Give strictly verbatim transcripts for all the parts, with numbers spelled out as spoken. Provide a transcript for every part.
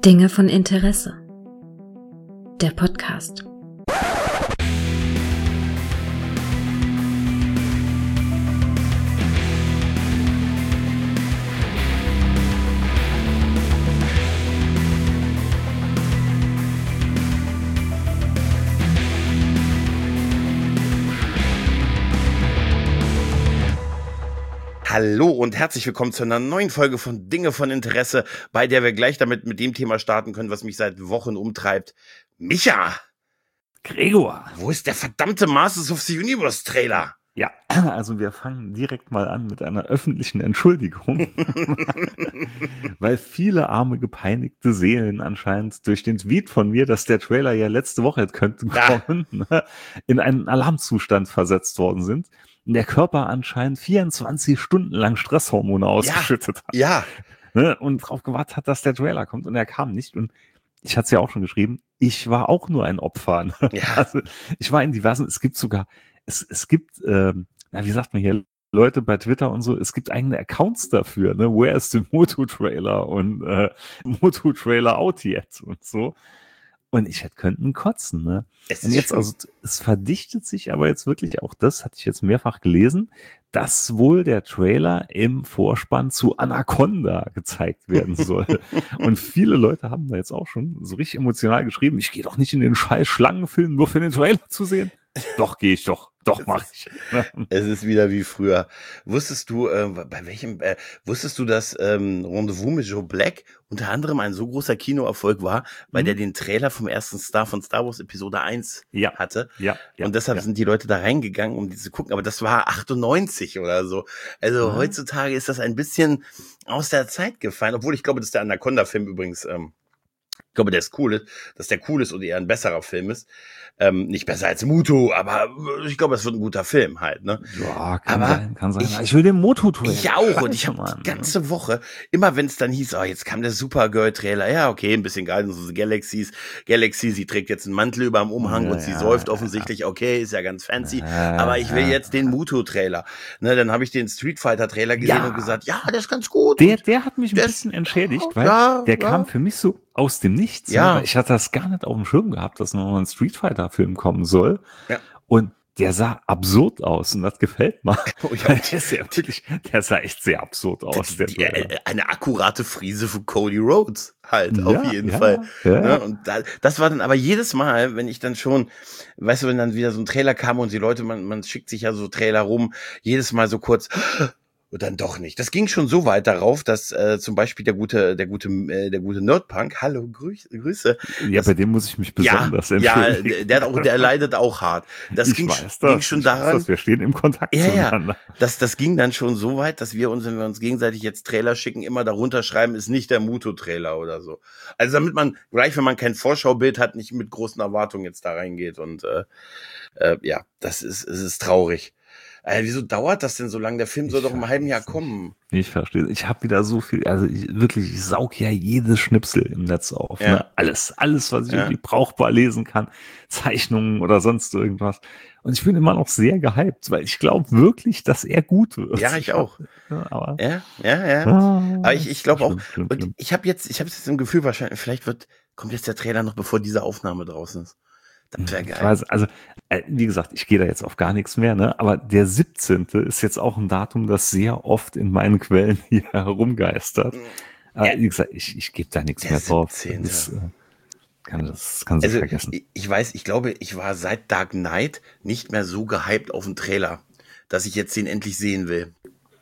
Dinge von Interesse. Der Podcast. Hallo und herzlich willkommen zu einer neuen Folge von Dinge von Interesse, bei der wir gleich damit mit dem Thema starten können, was mich seit Wochen umtreibt. Micha! Gregor! Wo ist der verdammte Masters of the Universe Trailer? Ja, also wir fangen direkt mal an mit einer öffentlichen Entschuldigung, weil viele arme, gepeinigte Seelen anscheinend durch den Tweet von mir, dass der Trailer ja letzte Woche hätte könnten kommen, ja. in einen Alarmzustand versetzt worden sind. Der Körper anscheinend vierundzwanzig Stunden lang Stresshormone ausgeschüttet hat. Ja. Ne, und darauf gewartet hat, dass der Trailer kommt und er kam nicht. Und ich hatte es ja auch schon geschrieben, ich war auch nur ein Opfer. Ne? Ja. Also ich war in diversen, es gibt sogar, es, es gibt, ähm, na, wie sagt man hier, Leute bei Twitter und so, es gibt eigene Accounts dafür, ne? Where is the Moto-Trailer und äh, Moto-Trailer out jetzt und so. Und ich hätte könnten kotzen, ne? Es und jetzt, also, es verdichtet sich aber jetzt wirklich auch das, hatte ich jetzt mehrfach gelesen, dass wohl der Trailer im Vorspann zu Anaconda gezeigt werden soll. Und viele Leute haben da jetzt auch schon so richtig emotional geschrieben, ich gehe doch nicht in den scheiß Schlangenfilm nur für den Trailer zu sehen. Doch, gehe ich doch. Doch, mach ich. Es ist wieder wie früher. Wusstest du, äh, bei welchem, äh, wusstest du, dass ähm, Rendezvous mit Joe Black unter anderem ein so großer Kinoerfolg war, weil mhm. der den Trailer vom ersten Star von Star Wars Episode eins ja. hatte? Ja. ja. Und deshalb ja. sind die Leute da reingegangen, um die zu gucken. Aber das war achtundneunzig oder so. Also ja. heutzutage ist das ein bisschen aus der Zeit gefallen. Obwohl ich glaube, dass der Anaconda-Film übrigens, ähm, ich glaube, der ist cool, dass der cool ist und eher ein besserer Film ist. Ähm, nicht besser als Muto, aber ich glaube, es wird ein guter Film halt, ne? Ja, kann aber sein, kann sein. Ich, ich will den Moto-Trailer. Ich auch. Und ich habe die ganze Woche, immer wenn es dann hieß, oh, jetzt kam der Supergirl-Trailer, ja, okay, ein bisschen Guardians of the Galaxies, Galaxy, sie trägt jetzt einen Mantel über dem Umhang ja, und sie ja, säuft ja, offensichtlich, okay, ist ja ganz fancy, ja, aber ich will jetzt den Muto-Trailer. Ne, dann habe ich den Street Fighter-Trailer gesehen ja. und gesagt, ja, der ist ganz gut. Der, der hat mich ein bisschen entschädigt, weil ja, der ja. kam für mich so aus dem Nichts. Ja. Ne? Ich hatte das gar nicht auf dem Schirm gehabt, dass noch ein Street Fighter-Film kommen soll. Ja. Und der sah absurd aus und das gefällt mir. Oh, ja. der, ist ja wirklich, der sah echt sehr absurd aus. Der die, eine akkurate Frise von Cody Rhodes halt, ja, auf jeden ja, Fall. Ja. Ne? Und da, das war dann aber jedes Mal, wenn ich dann schon, weißt du, wenn dann wieder so ein Trailer kam und die Leute, man, man schickt sich ja so Trailer rum, jedes Mal so kurz... Und dann doch nicht. Das ging schon so weit darauf, dass äh, zum Beispiel der gute, der gute, äh, der gute Nerdpunk, hallo, Grüß, Grüße. Ja, das, bei dem muss ich mich besonders ja, empfehlen. Ja, der, hat auch, der leidet auch hart. Das ich ging, weiß ging das, schon ich daran. Weiß das, wir stehen im Kontakt ja, zueinander. Ja, das, das ging dann schon so weit, dass wir uns, wenn wir uns gegenseitig jetzt Trailer schicken, immer darunter schreiben, ist nicht der Muto-Trailer oder so. Also damit man gleich, wenn man kein Vorschaubild hat, nicht mit großen Erwartungen jetzt da reingeht. Und äh, äh, ja, das ist, es ist traurig. Also, wieso dauert das denn so lange? Der Film ich soll doch im halben Jahr kommen. Ich verstehe. Ich habe wieder so viel, also ich, wirklich, ich saug ja jedes Schnipsel im Netz auf. Ja. Ne? Alles, alles, was ich ja. irgendwie brauchbar lesen kann. Zeichnungen oder sonst irgendwas. Und ich bin immer noch sehr gehypt, weil ich glaube wirklich, dass er gut wird. Ja, ich auch. Ja, aber ja, ja. ja. Ah, aber ich, ich glaube auch, schlimm, und schlimm. ich habe jetzt, ich habe jetzt im Gefühl, wahrscheinlich, vielleicht wird, kommt jetzt der Trailer noch, bevor diese Aufnahme draußen ist. Das wäre geil. Ich weiß, also, äh, wie gesagt, ich gehe da jetzt auf gar nichts mehr, ne? Aber der siebzehnte ist jetzt auch ein Datum, das sehr oft in meinen Quellen hier herumgeistert. Aber ja. wie gesagt, ich, ich gebe da nichts der mehr drauf. siebzehnte Das, äh, kann das kann sich also, vergessen. Ich, ich weiß, ich glaube, ich war seit Dark Knight nicht mehr so gehypt auf den Trailer, dass ich jetzt den endlich sehen will.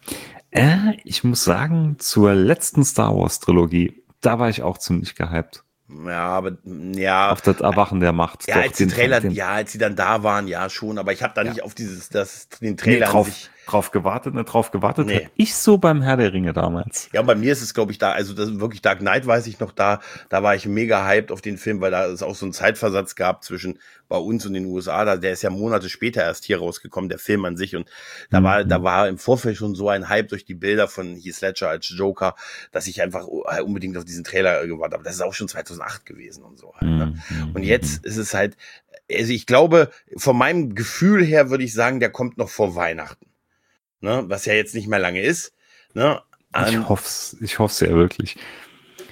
Äh, ich muss sagen, zur letzten Star Wars Trilogie, da war ich auch ziemlich gehypt. Ja, aber ja. Auf das Erwachen der Macht. Ja, Doch, als die den, Trailer, den, ja, als sie dann da waren, ja schon, aber ich habe da ja. nicht auf dieses, das, den Trailer nee, drauf, an sich drauf gewartet, nicht drauf gewartet. Nee. Ich so beim Herr der Ringe damals. Ja, und bei mir ist es, glaube ich, da, also das ist wirklich Dark Knight, weiß ich noch, da, da war ich mega hyped auf den Film, weil da es auch so einen Zeitversatz gab zwischen bei uns und den U S A, da, der ist ja Monate später erst hier rausgekommen, der Film an sich, und da war, Mhm. da war im Vorfeld schon so ein Hype durch die Bilder von Heath Ledger als Joker, dass ich einfach unbedingt auf diesen Trailer gewartet habe. Das ist auch schon zweitausendacht gewesen und so halt, ne? Mhm. Und jetzt ist es halt, also ich glaube, von meinem Gefühl her würde ich sagen, der kommt noch vor Weihnachten. Ne, was ja jetzt nicht mehr lange ist. Ne? Ich An, hoffe es, ich hoffe es ja wirklich.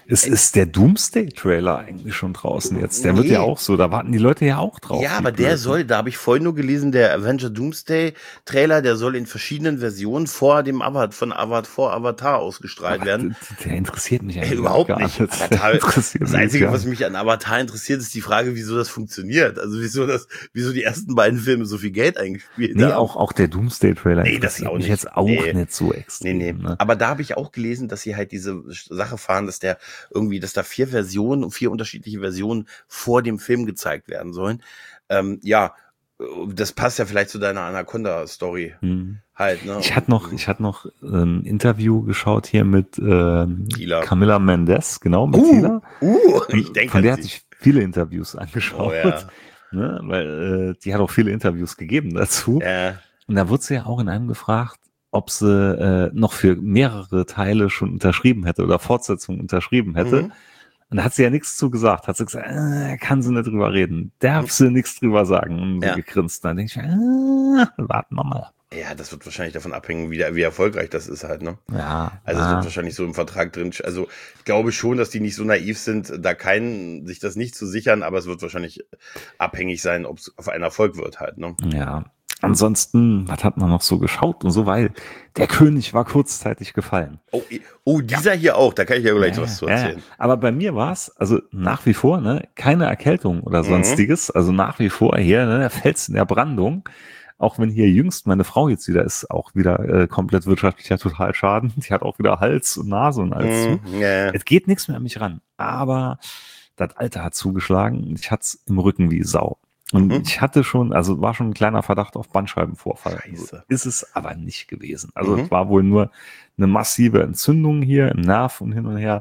Es ist der Doomsday-Trailer eigentlich schon draußen jetzt. Der nee. wird ja auch so, da warten die Leute ja auch drauf. Ja, aber der Blöden. soll, da habe ich vorhin nur gelesen, der Avenger Doomsday-Trailer, der soll in verschiedenen Versionen vor dem Avatar, von Avatar, vor Avatar ausgestrahlt aber werden. Der interessiert mich eigentlich Ey, überhaupt gar nicht. nicht. Avatar, das Einzige, was mich an Avatar interessiert, ist die Frage, wieso das funktioniert. Also wieso das, wieso die ersten beiden Filme so viel Geld eingespielt nee, haben. Nee, auch, auch der Doomsday-Trailer nee, das ist auch nicht. jetzt auch nee. nicht so extrem. Nee, nee. Ne? Aber da habe ich auch gelesen, dass sie halt diese Sache fahren, dass der irgendwie, dass da vier Versionen, vier unterschiedliche Versionen vor dem Film gezeigt werden sollen. Ähm, ja, das passt ja vielleicht zu deiner Anaconda-Story. Hm. Halt, ne? Ich hatte noch, ich hatte noch ein Interview geschaut hier mit ähm, Camilla Mendes, genau, mit uh, Tila. Uh, ich denke, von der hatte ich viele Interviews angeschaut. Oh, ja. Ne? Weil äh, die hat auch viele Interviews gegeben dazu. Ja. Und da wurde sie ja auch in einem gefragt, ob sie äh, noch für mehrere Teile schon unterschrieben hätte oder Fortsetzungen unterschrieben hätte. Mhm. Und da hat sie ja nichts zu gesagt. Hat sie gesagt, äh, kann sie nicht drüber reden. Darf sie nichts drüber sagen. Und so ja. gegrinst. Dann denke ich, äh, warten wir mal. Ja, das wird wahrscheinlich davon abhängen, wie, wie erfolgreich das ist halt, ne? Ja. Also es ja. wird wahrscheinlich so im Vertrag drin. Also ich glaube schon, dass die nicht so naiv sind, da keinen, sich das nicht zu sichern, aber es wird wahrscheinlich abhängig sein, ob es auf einen Erfolg wird halt, ne? Ja. Ansonsten, was hat man noch so geschaut und so, weil der König war kurzzeitig gefallen. Oh, oh dieser ja. hier auch, da kann ich ja gleich ja, was zu erzählen. Ja. Aber bei mir war es, also nach wie vor, ne, keine Erkältung oder sonstiges, mhm. also nach wie vor hier, ne, der Fels in der Brandung, auch wenn hier jüngst meine Frau jetzt wieder ist, auch wieder äh, komplett wirtschaftlicher total Schaden, die hat auch wieder Hals und Nase und alles mhm. zu. Ja. Es geht nichts mehr an mich ran, aber das Alter hat zugeschlagen und ich hatte es im Rücken wie Sau. Und mhm. ich hatte schon, also war schon ein kleiner Verdacht auf Bandscheibenvorfall. Scheiße. Ist es aber nicht gewesen. Also mhm. es war wohl nur eine massive Entzündung hier im Nerv und hin und her.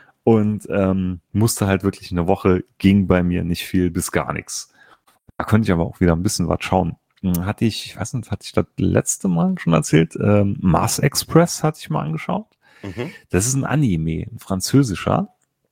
Und ähm, musste halt wirklich eine Woche, ging bei mir nicht viel bis gar nichts. Da konnte ich aber auch wieder ein bisschen was schauen. Hatte ich, ich weiß nicht, hatte ich das letzte Mal schon erzählt, ähm, Mars Express hatte ich mal angeschaut. Mhm. Das ist ein Anime, ein französischer.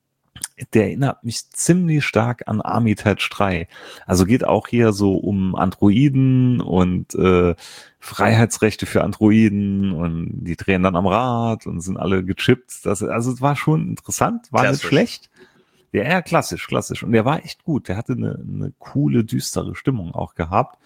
Der erinnert mich ziemlich stark an Armitage drei. Also geht auch hier so um Androiden und äh, Freiheitsrechte für Androiden und die drehen dann am Rad und sind alle gechippt. Das, also es war schon interessant, war klassisch. Nicht schlecht. Ja, ja, klassisch, klassisch. Und der war echt gut. Der hatte eine, eine coole, düstere Stimmung auch gehabt.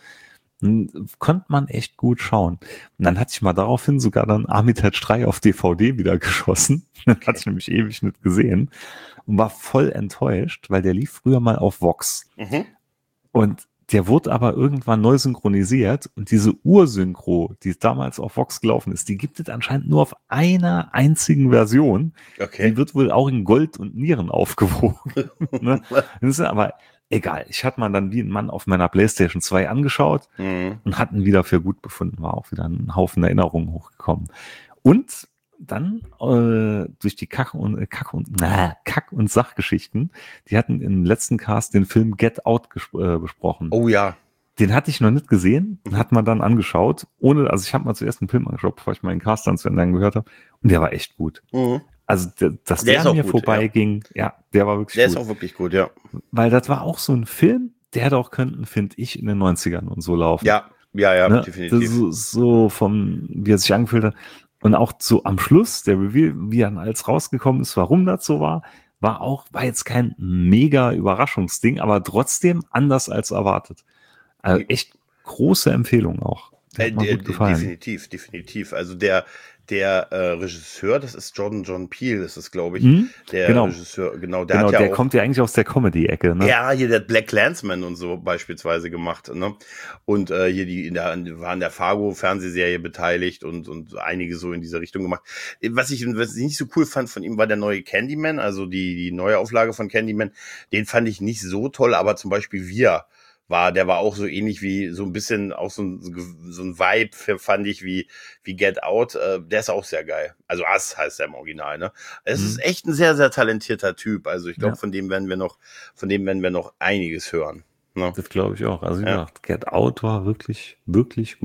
Konnte man echt gut schauen. Und dann hatte ich mal daraufhin sogar dann Armitage drei auf D V D wieder geschossen. Den hatte ich nämlich ewig nicht gesehen. Und war voll enttäuscht, weil der lief früher mal auf Vox. Mhm. Und der wurde aber irgendwann neu synchronisiert. Und diese Ursynchro, die damals auf Vox gelaufen ist, die gibt es anscheinend nur auf einer einzigen Version. Okay. Die wird wohl auch in Gold und Nieren aufgewogen. Ne? Das ist aber egal. Ich hatte mal dann wie ein Mann auf meiner PlayStation zwei angeschaut mhm. und hatten wieder für gut befunden. War auch wieder ein Haufen Erinnerungen hochgekommen. Und dann äh, durch die Kack- und, äh, Kack- und, na, Kack- und Sachgeschichten, die hatten im letzten Cast den Film Get Out gesp- äh, besprochen. Oh ja. Den hatte ich noch nicht gesehen, den hat man dann angeschaut, ohne, also ich habe mal zuerst einen Film angeschaut, bevor ich meinen Cast dann zu Ende gehört habe, und der war echt gut. Mhm. Also, der, dass der, der, der mir gut, vorbeiging, ja. ja, der war wirklich der gut. Der ist auch wirklich gut, ja. Weil das war auch so ein Film, der hätte auch könnten, finde ich, in den neunzigern und so laufen. Ja, ja, ja, ne? definitiv. So, so vom, wie er sich angefühlt hat. Und auch so am Schluss, der Reveal, wie dann alles rausgekommen ist, warum das so war, war auch, war jetzt kein mega Überraschungsding, aber trotzdem anders als erwartet. Also echt große Empfehlung auch. Der hat äh, mir der, gut gefallen. Definitiv, definitiv. Also der, der äh, Regisseur, das ist Jordan John Peele, ist es, glaube ich. Mhm, der genau. Regisseur, genau, der genau, hat ja der auch, kommt ja eigentlich aus der Comedy-Ecke, ne? Ja, hier der Black Klansman und so beispielsweise gemacht, ne? Und äh, hier die in der war in der Fargo-Fernsehserie beteiligt und und einige so in dieser Richtung gemacht. Was ich, was ich nicht so cool fand von ihm, war der neue Candyman, also die die neue Auflage von Candyman. Den fand ich nicht so toll, aber zum Beispiel Wir war, der war auch so ähnlich wie so ein bisschen auch so ein, so ein Vibe, fand ich, wie wie Get Out. Äh, der ist auch sehr geil. Also Us heißt er im Original, ne? Es mhm. ist echt ein sehr, sehr talentierter Typ. Also ich glaube, ja. von dem werden wir noch, von dem werden wir noch einiges hören. Ne? Das glaube ich auch. Also wie ja. gesagt, Get Out war wirklich, wirklich gut.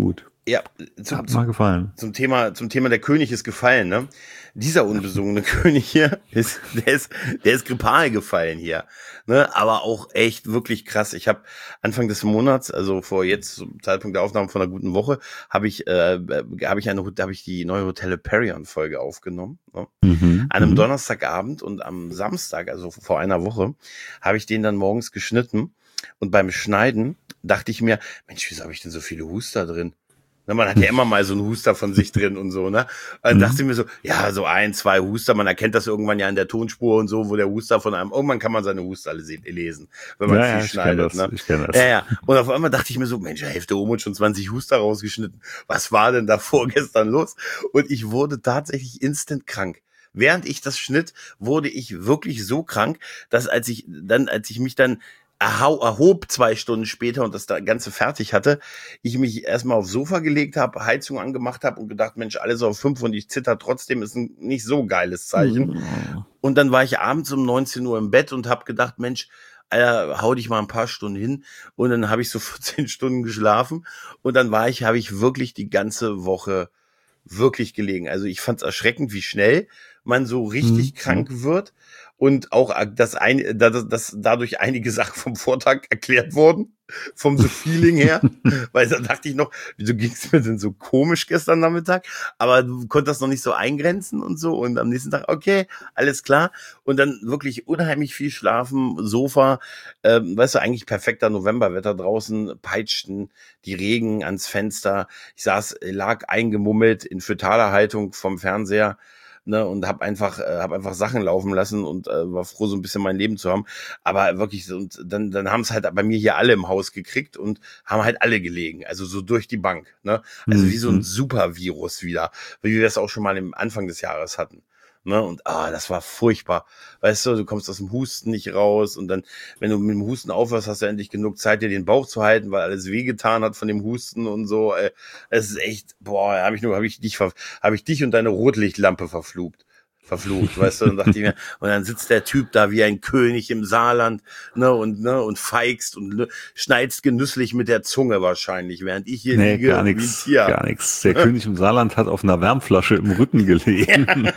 Ja, zum, Hat mal gefallen. Zum Thema, zum Thema der König ist gefallen, ne? Dieser unbesungene König hier ist, der ist, der ist grippal gefallen hier, ne? Aber auch echt wirklich krass. Ich habe Anfang des Monats, also vor jetzt zum Zeitpunkt der Aufnahme von einer guten Woche, habe ich, äh, habe ich eine, habe ich die neue Hotel Hyperion Folge aufgenommen, ne? Mhm. An einem mhm. Donnerstagabend und am Samstag, also vor einer Woche, habe ich den dann morgens geschnitten und beim Schneiden dachte ich mir, Mensch, wieso habe ich denn so viele Huster drin? Na, man hat ja immer mal so einen Huster von sich drin und so, ne? Und dann Mhm. dachte ich mir so, ja, so ein, zwei Huster, man erkennt das irgendwann ja in der Tonspur und so, wo der Huster von einem, irgendwann kann man seine Huster alle se- lesen, wenn man Ja, viel ja, ich schneidet, kenn das, ne? ich kenn das. Ja, ja. Und auf einmal dachte ich mir so, Mensch, Hälfte um und schon zwanzig Huster rausgeschnitten. Was war denn da vorgestern los? Und ich wurde tatsächlich instant krank. Während ich das schnitt, wurde ich wirklich so krank, dass als ich dann, als ich mich dann erhau- erhob zwei Stunden später und das da Ganze fertig hatte, ich mich erstmal aufs Sofa gelegt habe, Heizung angemacht habe und gedacht, Mensch, alles auf fünf und ich zitter trotzdem, ist ein nicht so geiles Zeichen. Mhm. Und dann war ich abends um neunzehn Uhr im Bett und habe gedacht, Mensch, Alter, hau dich mal ein paar Stunden hin. Und dann habe ich so vierzehn Stunden geschlafen und dann war ich, habe ich wirklich die ganze Woche wirklich gelegen. Also ich fand es erschreckend, wie schnell man so richtig Mhm. krank wird und auch, dass, ein, dass, dass dadurch einige Sachen vom Vortag erklärt wurden, vom so Feeling her, weil da dachte ich noch, wieso ging es mir denn so komisch gestern Nachmittag, aber du konntest das noch nicht so eingrenzen und so und am nächsten Tag, okay, alles klar und dann wirklich unheimlich viel schlafen, Sofa, ähm, weißt du, eigentlich perfekter Novemberwetter draußen, peitschten die Regen ans Fenster, ich saß, lag eingemummelt in fötaler Haltung vom Fernseher, ne, und habe einfach äh, hab einfach Sachen laufen lassen und äh, war froh, so ein bisschen mein Leben zu haben. Aber wirklich, und dann dann haben es halt bei mir hier alle im Haus gekriegt und haben halt alle gelegen, also so durch die Bank, ne? Also wie so ein Mhm. Supervirus wieder, wie wir das auch schon mal im Anfang des Jahres hatten. Ne, und ah, das war furchtbar. Weißt du, du kommst aus dem Husten nicht raus und dann, wenn du mit dem Husten aufhörst, hast du endlich genug Zeit, dir den Bauch zu halten, weil alles wehgetan hat von dem Husten und so. Ey, es ist echt, boah, habe ich nur, habe ich dich, habe ich dich und deine Rotlichtlampe verflucht. Verflucht, weißt du, dann dachte ich mir, und dann sitzt der Typ da wie ein König im Saarland, ne, und, ne, und feigst und ne, schneidst genüsslich mit der Zunge wahrscheinlich, während ich hier Nee, liege gar wie ein nichts, Tier. gar nichts. Der König im Saarland hat auf einer Wärmflasche im Rücken gelegen.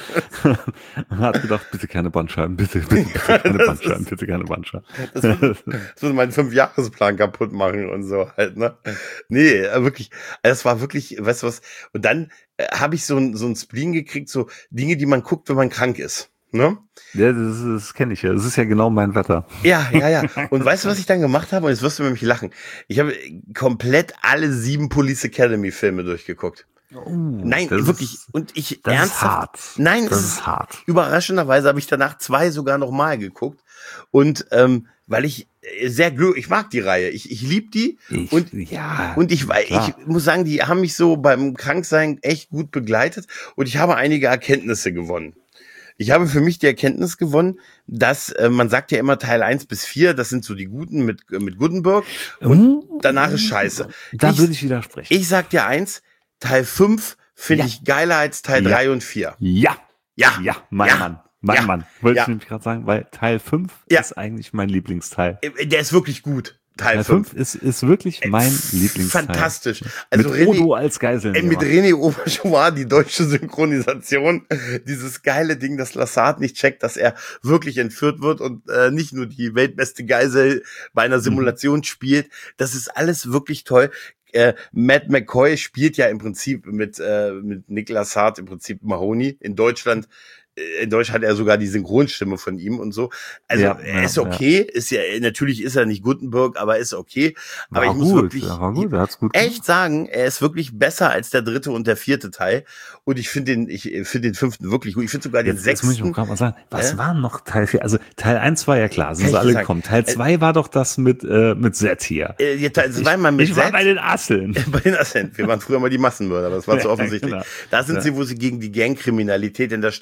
Und hat gedacht, bitte keine Bandscheiben, bitte, bitte, bitte keine Das Bandscheiben, ist- bitte keine Bandscheiben. Das würde, das würde meinen Fünfjahresplan kaputt machen und so halt, ne? Nee, äh, wirklich, es war wirklich, weißt du was, und dann äh, habe ich so ein, so ein Spleen gekriegt, so Dinge, die man guckt, wenn man krank ist, ne? Ja, das, das kenne ich ja. Das ist ja genau mein Wetter. Ja, ja, ja. Und weißt du, was ich dann gemacht habe? Und jetzt wirst du über mich lachen. Ich habe komplett alle sieben Police Academy Filme durchgeguckt. Oh, Nein, das wirklich. Ist, Und ich das ernsthaft. ist hart. Nein, das es ist ist hart. Überraschenderweise habe ich danach zwei sogar noch mal geguckt. Und ähm, weil ich äh, sehr glücklich, ich mag die Reihe. Ich, ich liebe die. Ich, und ja, und ich, weil klar. ich muss sagen, die haben mich so beim Kranksein echt gut begleitet. Und ich habe einige Erkenntnisse gewonnen. Ich habe für mich die Erkenntnis gewonnen, dass äh, man sagt ja immer Teil eins bis vier, das sind so die Guten mit äh, mit Gutenberg und danach ist scheiße. Da ich, würde ich widersprechen. Ich sag dir eins, Teil fünf finde Ja. ich geiler als Teil Ja. drei und vier. Ja, Ja. ja, mein Ja. Mann, mein Ja. Mann. Wollte Ja. ich nämlich gerade sagen, weil Teil fünf Ja. ist eigentlich mein Lieblingsteil. Äh, Der ist wirklich gut. Teil Teil fünf. fünf ist, ist wirklich mein Lieblingsteil. Fantastisch. Also mit René- Odo als Geiselnehmer. Ey, mit René Auberjonois, die deutsche Synchronisation, dieses geile Ding, dass Lassard nicht checkt, dass er wirklich entführt wird und äh, nicht nur die weltbeste Geisel bei einer Simulation mhm. spielt. Das ist alles wirklich toll. Äh, Matt McCoy spielt ja im Prinzip mit äh, mit Nick Lassard im Prinzip Mahoney. In Deutschland in Deutsch hat er sogar die Synchronstimme von ihm und so. Also Ja, er ist ja, okay, ist ja natürlich ist er nicht Gutenberg, aber ist okay. War aber ich muss gut, wirklich war gut, er hat's gut echt sagen, er ist wirklich besser als der dritte und der vierte Teil. Und ich finde den, ich finde den fünften wirklich gut. Ich finde sogar den Jetzt, jetzt muss ich sechsten. noch gerade mal sagen, was Äh? war noch Teil vier? Also Teil eins war ja klar, sind Kann sie ich alle sagen. gekommen. Teil zwei war doch das mit äh, mit Zed hier. Äh, ja, Teil zwei mal mit ich war Zed. bei den Asseln. Bei den Assent. Wir waren früher mal die Massenmörder, das war zu Ja, offensichtlich. genau. Da sind Ja. sie, wo sie gegen die Gangkriminalität in der Stadt eingesetzt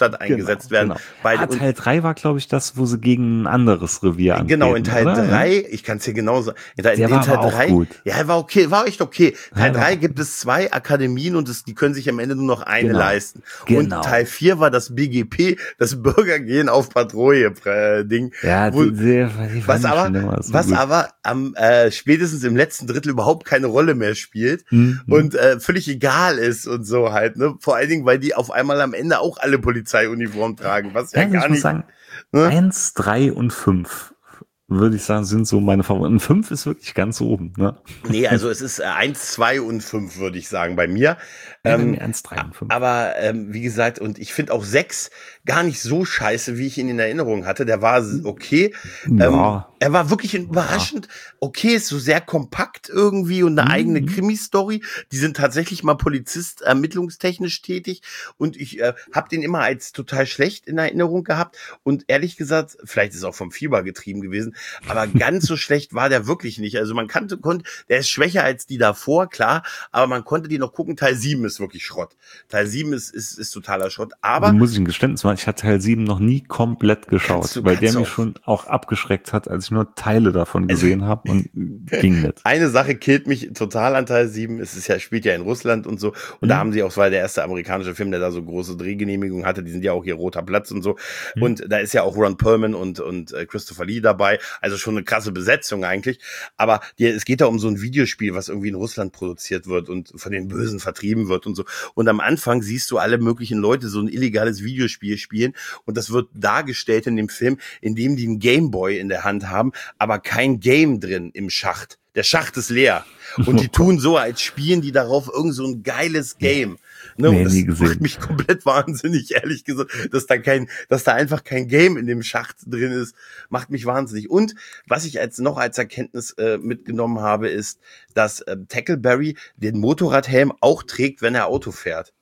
eingesetzt werden. Genau. Bei, ah, Teil drei war, glaube ich, das, wo sie gegen ein anderes Revier antreten. Genau, in Teil oder? drei, ich kann es dir genau sagen, in Teil, Der in war Teil aber auch drei, gut. ja, er war okay, war echt okay. Teil Ja, drei war- gibt es zwei Akademien und es, die können sich am Ende nur noch eine Genau. leisten. Genau. Und Teil vier war das B G P, das Bürger gehen auf Patrouille äh, Ding. Ja, wo, die, die, die was fand ich aber, schon immer so was gut. aber am äh, spätestens im letzten Drittel überhaupt keine Rolle mehr spielt Mhm. und äh, völlig egal ist und so halt, ne? Vor allen Dingen, weil die auf einmal am Ende auch alle Polizeiuniform tragen, was ja, Ja, gar ich muss nicht. sagen, ne? eins, drei und fünf würde ich sagen, sind so meine Favoriten. Und fünf ist wirklich ganz oben, ne? Nee, also es ist äh, eins, zwei und fünf, würde ich sagen, bei mir. Ja, bei Ähm, mir eins, drei und fünf. aber ähm, wie gesagt, und ich finde auch sechs gar nicht so scheiße, wie ich ihn in Erinnerung hatte. Der war s- okay. Ja. Ähm, er war wirklich überraschend okay, ist so sehr kompakt irgendwie und eine Mhm. eigene Krimi-Story. Die sind tatsächlich mal Polizist ermittlungstechnisch tätig und ich äh, habe den immer als total schlecht in Erinnerung gehabt und ehrlich gesagt, vielleicht ist es auch vom Fieber getrieben gewesen, aber ganz so schlecht war der wirklich nicht. Also man kannte, konnte, der ist schwächer als die davor, klar, aber man konnte die noch gucken. Teil sieben ist wirklich Schrott. Teil sieben ist, ist, ist totaler Schrott, aber Also muss ich ein Geständnis machen, ich hatte Teil sieben noch nie komplett geschaut, Kannst du- weil der kannst du mich auch- schon auch abgeschreckt hat, als ich nur Teile davon Also- gesehen habe und ging nicht. eine Sache killt mich total an Teil sieben. Es ist ja, spielt ja in Russland und so. Und da Mhm. haben sie auch, es war der erste amerikanische Film, der da so große Drehgenehmigungen hatte. Die sind ja auch hier Roter Platz und so. Mhm. Und da ist ja auch Ron Perlman und, und äh, Christopher Lee dabei. Also schon eine krasse Besetzung eigentlich. Aber die, es geht da um so ein Videospiel, was irgendwie in Russland produziert wird und von den Bösen vertrieben wird und so. Und am Anfang siehst du alle möglichen Leute so ein illegales Videospiel spielen. Und das wird dargestellt in dem Film, indem die einen Gameboy in der Hand haben, aber kein Game drin im Schacht. Der Schacht ist leer. Und die tun so, als spielen die darauf irgend so ein geiles Game. Ne? Nee, Und das nie gesehen. macht mich komplett wahnsinnig, ehrlich gesagt, dass da kein, dass da einfach kein Game in dem Schacht drin ist, macht mich wahnsinnig. Und was ich als noch als Erkenntnis äh, mitgenommen habe, ist, dass äh, Tackleberry den Motorradhelm auch trägt, wenn er Auto fährt.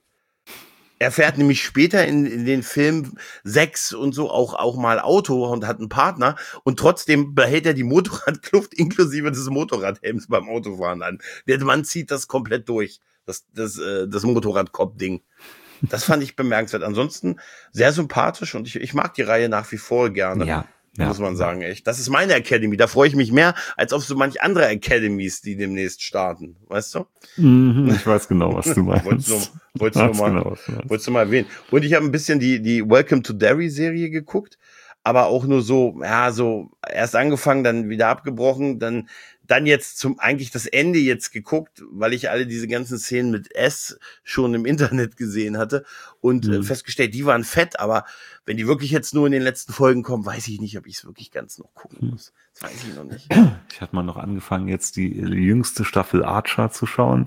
Er fährt nämlich später in, in den Film sechs und so auch, auch mal Auto und hat einen Partner und trotzdem behält er die Motorradkluft inklusive des Motorradhelms beim Autofahren an. Der Mann zieht das komplett durch, das, das, äh, das Motorradkopf-Ding. Das fand ich bemerkenswert. Ansonsten sehr sympathisch und ich, ich mag die Reihe nach wie vor gerne. Ja, ja, muss man ja. sagen, echt. Das ist meine Academy. Da freue ich mich mehr als auf so manch andere Academies, die demnächst starten. Weißt du? Mhm, ich weiß genau, was du meinst. Wolltest du, wolltest du Weiß mal, genau, was du meinst. wolltest du mal erwähnen. Und ich habe ein bisschen die, die Welcome to Derry Serie geguckt, aber auch nur so, ja, so erst angefangen, dann wieder abgebrochen, dann, dann jetzt zum, eigentlich das Ende jetzt geguckt, weil ich alle diese ganzen Szenen mit S schon im Internet gesehen hatte und Mhm. äh, festgestellt, die waren fett, aber wenn die wirklich jetzt nur in den letzten Folgen kommen, weiß ich nicht, ob ich es wirklich ganz noch gucken muss. Das weiß ich noch nicht. Ich hatte mal noch angefangen, jetzt die jüngste Staffel Archer zu schauen.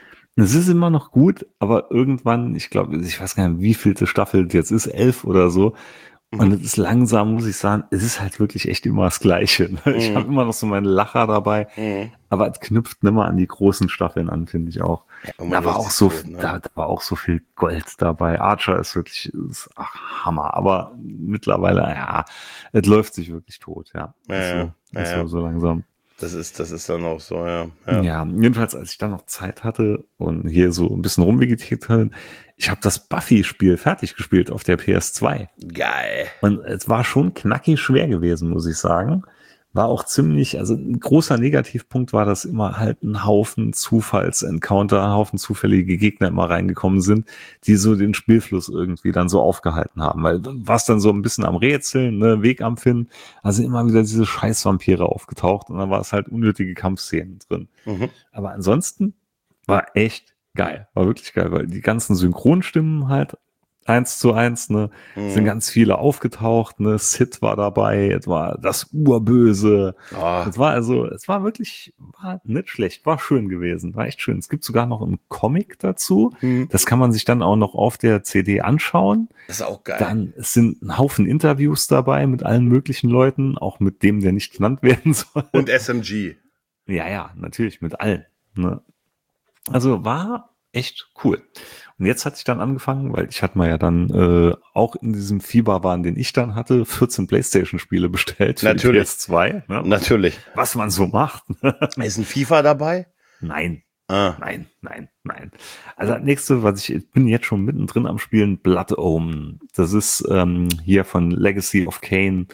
Es ist immer noch gut, aber irgendwann, ich glaube, ich weiß gar nicht, wie vielte Staffel jetzt ist, elf oder so. Und es ist langsam, muss ich sagen, es ist halt wirklich echt immer das Gleiche. Ne? Ich Mhm. habe immer noch so meine Lacher dabei, Mhm. aber es knüpft nimmer an die großen Staffeln an, finde ich auch. irgendwann Da war läuft auch es so, tot, ne? da, da war auch so viel Gold dabei. Archer ist wirklich, ist, ach, Hammer. Aber mittlerweile, ja, es läuft sich wirklich tot, ja. Ja, ist ja, so, ist ja, so, so langsam. Das ist, das ist dann auch so, ja. Ja. Ja. jedenfalls, als ich dann noch Zeit hatte und hier so ein bisschen rumvegetiert habe, ich habe das Buffy-Spiel fertig gespielt auf der P S zwei. Geil. Und es war schon knackig schwer gewesen, muss ich sagen. War auch ziemlich, also ein großer Negativpunkt war, dass immer halt ein Haufen Zufalls-Encounter, ein Haufen zufällige Gegner immer reingekommen sind, die so den Spielfluss irgendwie dann so aufgehalten haben. Weil du warst dann so ein bisschen am Rätseln, ne, Weg am Finden, also immer wieder diese Scheiß-Vampire aufgetaucht und dann war es halt unnötige Kampfszenen drin. Mhm. Aber ansonsten war echt geil, war wirklich geil, weil die ganzen Synchronstimmen halt eins zu eins, ne, sind Mhm. ganz viele aufgetaucht, ne, Sid war dabei, es war das Urböse, Ah, es war also, es war wirklich, war nicht schlecht, war schön gewesen, war echt schön. Es gibt sogar noch einen Comic dazu, Mhm. das kann man sich dann auch noch auf der C D anschauen. Das ist auch geil. Dann es sind ein Haufen Interviews dabei mit allen möglichen Leuten, auch mit dem, der nicht genannt werden soll. Und S M G. Ja, ja, natürlich, mit allen. Ne? Also war echt cool. Und jetzt hatte ich dann angefangen, weil ich hatte mal ja dann äh, auch in diesem Fieberwahn, den ich dann hatte, vierzehn PlayStation-Spiele bestellt für Natürlich. die P S zwei. Ne? Natürlich. Was man so macht. Ist ein FIFA dabei? Nein, Ah. Nein, nein, nein. Also das nächste, was ich, ich bin jetzt schon mittendrin am Spielen, Blood Omen. Das ist ähm, hier von Legacy of Kain.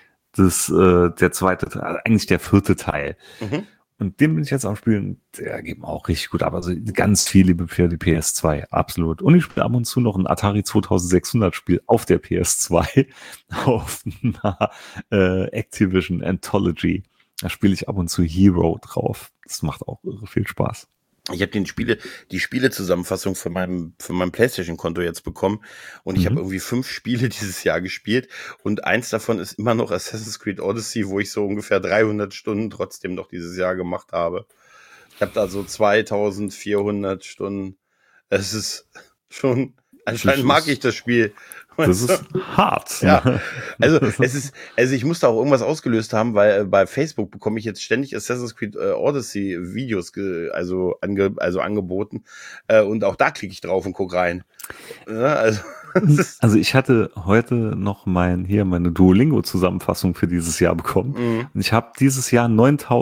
Das äh, der zweite Teil, eigentlich der vierte Teil. Mhm. Und den bin ich jetzt am Spielen, der geht mir auch richtig gut ab. Also ganz viel Liebe für die P S zwei, absolut. Und ich spiele ab und zu noch ein Atari zweitausendsechshundert Spiel auf der P S zwei, auf einer äh, Activision Anthology. Da spiele ich ab und zu Hero drauf. Das macht auch irre viel Spaß. Ich habe den Spiele, die Spielezusammenfassung für meinem, für mein PlayStation-Konto jetzt bekommen und ich Mhm. habe irgendwie fünf Spiele dieses Jahr gespielt und eins davon ist immer noch Assassin's Creed Odyssey, wo ich so ungefähr dreihundert Stunden trotzdem noch dieses Jahr gemacht habe. Ich habe da so zweitausendvierhundert Stunden. Es ist schon, anscheinend Das mag ist- ich das Spiel. Das Weißt du? ist hart. Ja, also es ist, also ich muss da auch irgendwas ausgelöst haben, weil äh, bei Facebook bekomme ich jetzt ständig Assassin's Creed äh, Odyssey Videos, ge, also ange, also angeboten äh, und auch da klicke ich drauf und guck rein. Ja, also es ist, Also ich hatte heute noch mein hier meine Duolingo-Zusammenfassung für dieses Jahr bekommen. mh. Und ich habe dieses Jahr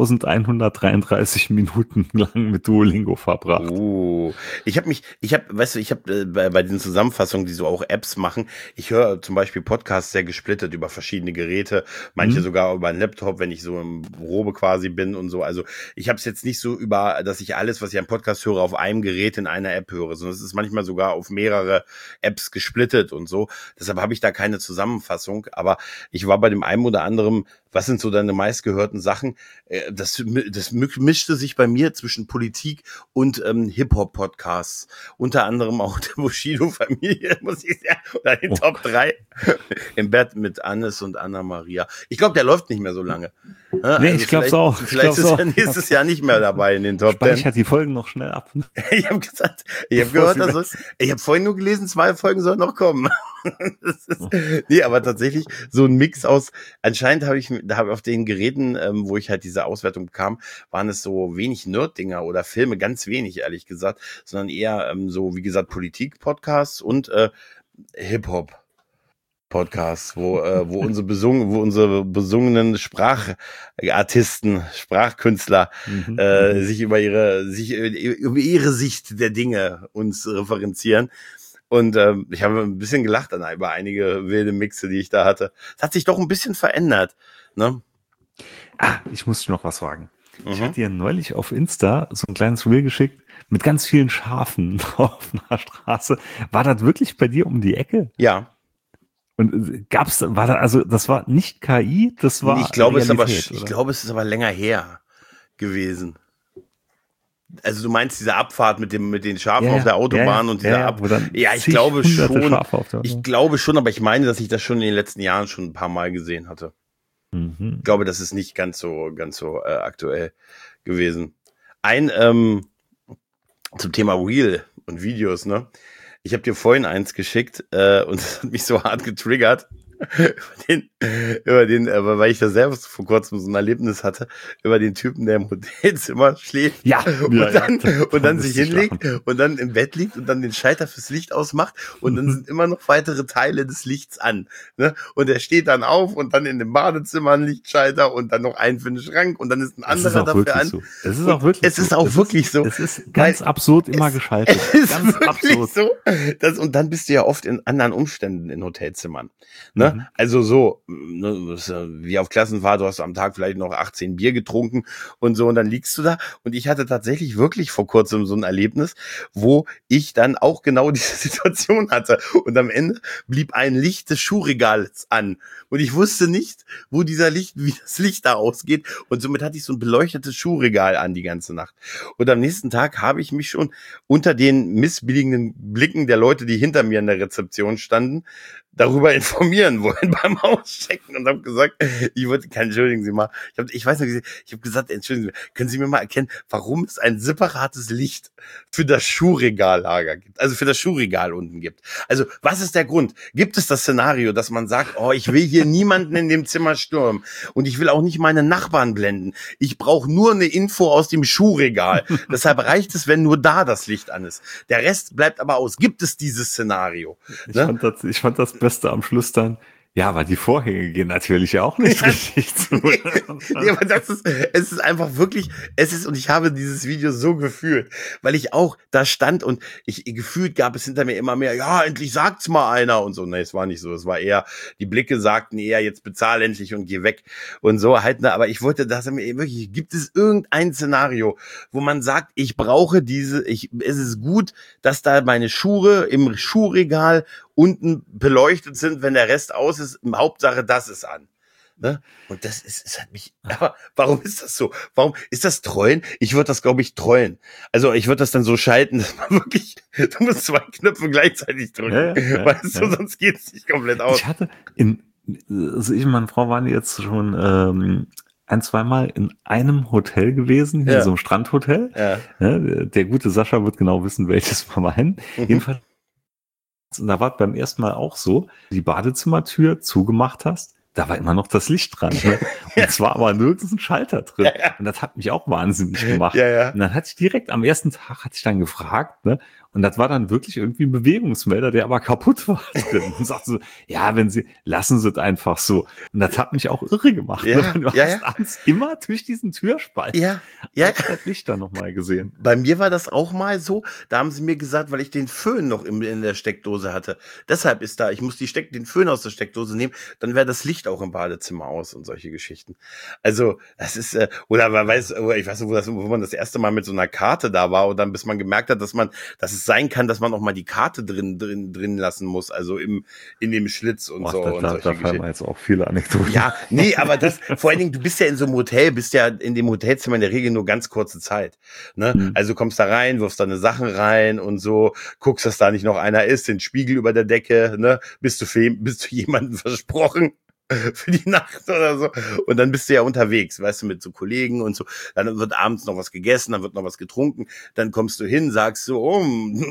neuntausendeinhundertdreiunddreißig Minuten lang mit Duolingo verbracht. Uh, ich habe mich, ich habe, weißt du, ich habe äh, bei, bei diesen Zusammenfassungen, die so auch Apps machen, ich höre zum Beispiel Podcasts sehr gesplittet über verschiedene Geräte, manche Mhm. sogar über einen Laptop, wenn ich so im Probe quasi bin und so. Also ich habe es jetzt nicht so über, dass ich alles, was ich am Podcast höre, auf einem Gerät in einer App höre, sondern es ist manchmal sogar auf mehrere Apps gesplittet und so. Deshalb habe ich da keine Zusammenfassung, aber ich war bei dem einen oder anderen, was sind so deine meistgehörten Sachen? Äh, Das, das mischte sich bei mir zwischen Politik und ähm, Hip-Hop-Podcasts. Unter anderem auch der Bushido-Familie, muss ich sagen, oder den Oh Top drei im Bett mit Annes und Anna-Maria. Ich glaube, der läuft nicht mehr so lange. Ja, Nee, ich glaub's vielleicht- auch. Ich Vielleicht glaub's ist auch. er nächstes Jahr nicht mehr dabei in den Top Ten. Speichert die Folgen noch schnell ab. Ich habe gesagt, ich habe Bevor gehört, sie also, ich habe vorhin nur gelesen, zwei Folgen sollen noch kommen. Das ist, nee, aber tatsächlich so ein Mix aus, anscheinend habe ich, da habe ich auf den Geräten, ähm, wo ich halt diese Auswertung bekam, waren es so wenig Nerd-Dinger oder Filme, ganz wenig, ehrlich gesagt, sondern eher ähm, so, wie gesagt, Politik-Podcasts und äh, Hip-Hop. Podcasts, wo äh, wo unsere besungen, wo unsere besungenen Sprachartisten, Sprachkünstler Mhm. äh, sich über ihre sich über ihre Sicht der Dinge uns referenzieren. Und ähm, ich habe ein bisschen gelacht an über einige wilde Mixe, die ich da hatte. Es hat sich doch ein bisschen verändert, ne? Ah, ich muss dir noch was fragen. Ich Mhm. hatte dir neulich auf Insta so ein kleines Reel geschickt mit ganz vielen Schafen auf einer Straße. War das wirklich bei dir um die Ecke? Ja, Und äh, gab's, war da, also das war nicht K I, das war ich glaube, es ist aber Realität, ich oder? glaube, es ist aber länger her gewesen. Also du meinst diese Abfahrt mit dem mit den Schafen Ja, auf der ja, Autobahn ja, und dieser ja, Ab wo dann Ja, ich zig glaube hunderte schon. Schafe auf der Ich Autobahn. glaube schon, aber ich meine, dass ich das schon in den letzten Jahren schon ein paar Mal gesehen hatte. Mhm. Ich glaube, das ist nicht ganz so ganz so äh, aktuell gewesen. Ein ähm, zum Thema Reel und Videos, ne? Ich habe dir vorhin eins geschickt äh, und das hat mich so hart getriggert. über den, über den, äh, weil ich da selbst vor kurzem so ein Erlebnis hatte, über den Typen, der im Hotelzimmer schläft Ja, und ja, dann, ja. und dann sich Musste ich hinlegt lachen. und dann im Bett liegt und dann den Schalter fürs Licht ausmacht und dann sind immer noch weitere Teile des Lichts an. Ne? Und er steht dann auf und dann in dem Badezimmer ein Lichtschalter und dann noch einen für den Schrank und dann ist ein Es ist anderer auch dafür wirklich an. so. Es ist Und auch wirklich es so. ist auch wirklich so. Es ist ganz Weil absurd immer es- geschaltet. Es ist Ganz wirklich absurd. so. Das, und dann bist du ja oft in anderen Umständen in Hotelzimmern. Ne? Mhm. Also so, ne, das ist ja wie auf Klassenfahrt, du hast am Tag vielleicht noch achtzehn Bier getrunken und so und dann liegst du da. Und ich hatte tatsächlich wirklich vor kurzem so ein Erlebnis, wo ich dann auch genau diese Situation hatte. Und am Ende blieb ein Licht des Schuhregals an. Und ich wusste nicht, wo dieser Licht, wie das Licht da ausgeht. Und somit hatte ich so ein beleuchtetes Schuhregal an die ganze Nacht. Und am nächsten Tag habe ich mich schon unter den missbilligenden Blicken der Leute, die hinter mir in der Rezeption standen, darüber informieren wollen beim Auschecken und habe gesagt, ich wollte, entschuldigen Sie mal, ich, hab, ich weiß nicht, ich habe gesagt, entschuldigen Sie, können Sie mir mal erkennen, warum es ein separates Licht für das Schuhregallager gibt, also für das Schuhregal unten gibt. Also was ist der Grund? Gibt es das Szenario, dass man sagt, oh, ich will hier niemanden in dem Zimmer stürmen und ich will auch nicht meine Nachbarn blenden. Ich brauche nur eine Info aus dem Schuhregal. Deshalb reicht es, wenn nur da das Licht an ist. Der Rest bleibt aber aus. Gibt es dieses Szenario? Ich, Ne? fand das, ich fand das Beste am Schluss dann, Ja, aber die Vorhänge gehen natürlich auch nicht richtig zu. Ja, aber das ist, es ist einfach wirklich, es ist, und ich habe dieses Video so gefühlt, weil ich auch da stand und ich, gefühlt gab es hinter mir immer mehr, ja, endlich sagt's mal einer und so. Nee, es war nicht so, es war eher, die Blicke sagten eher, jetzt bezahl endlich und geh weg und so halt, ne, aber ich wollte, dass er mir wirklich, gibt es irgendein Szenario, wo man sagt, ich brauche diese, ich, es ist gut, dass da meine Schuhe im Schuhregal unten beleuchtet sind, wenn der Rest aus ist, im Hauptsache das ist an. Ne? Und das ist, es hat mich, aber warum ist das so? Warum ist das Trollen? Ich würde das, glaube ich, trollen. Also ich würde das dann so schalten, dass man wirklich, du musst zwei Knöpfe gleichzeitig drücken, ja, ja, weißt ja. du, sonst geht es nicht komplett aus. Ich hatte in, also ich und meine Frau waren jetzt schon ähm, ein, zweimal in einem Hotel gewesen, in Ja. so einem Strandhotel. Ja. Ja, der gute Sascha wird genau wissen, welches wir meinen. Mhm. Jedenfalls, und da war beim ersten Mal auch so, die Badezimmertür zugemacht hast, da war immer noch das Licht dran. Ne? Und es war aber nirgends ein Schalter drin. Ja, ja. Und das hat mich auch wahnsinnig gemacht. Ja, ja. Und dann hatte ich direkt am ersten Tag, hatte ich dann gefragt, ne? Und das war dann wirklich irgendwie ein Bewegungsmelder, der aber kaputt war drin. Und sagte so, ja, wenn Sie, lassen Sie es einfach so. Und das hat mich auch irre gemacht. Ja, Ne? Du ja, hast ja. abends immer durch diesen Türspalt Ja, ja. das Licht dann nochmal gesehen. Bei mir war das auch mal so, da haben sie mir gesagt, weil ich den Föhn noch im, in der Steckdose hatte. Deshalb ist da, ich muss die Steck, den Föhn aus der Steckdose nehmen, dann wäre das Licht auch im Badezimmer aus und solche Geschichten. Also, das ist, äh, oder man weiß, oder ich weiß nicht, wo, das, wo man das erste Mal mit so einer Karte da war und dann bis man gemerkt hat, dass man, dass es sein kann, dass man auch mal die Karte drin, drin, drin lassen muss, also im, in dem Schlitz und Boah, so. da, und da, solche da fallen Geschichten. mir jetzt auch viele Anekdoten. Ja, nee, aber das, vor allen Dingen, du bist ja in so einem Hotel, bist ja in dem Hotelzimmer in der Regel nur ganz kurze Zeit, ne? Mhm. Also du kommst da rein, wirfst deine Sachen rein und so, guckst, dass da nicht noch einer ist, den Spiegel über der Decke, ne? Bist du für, bist du jemandem versprochen für die Nacht oder so. Und dann bist du ja unterwegs, weißt du, mit so Kollegen und so. Dann wird abends noch was gegessen, dann wird noch was getrunken. Dann kommst du hin, sagst so, oh,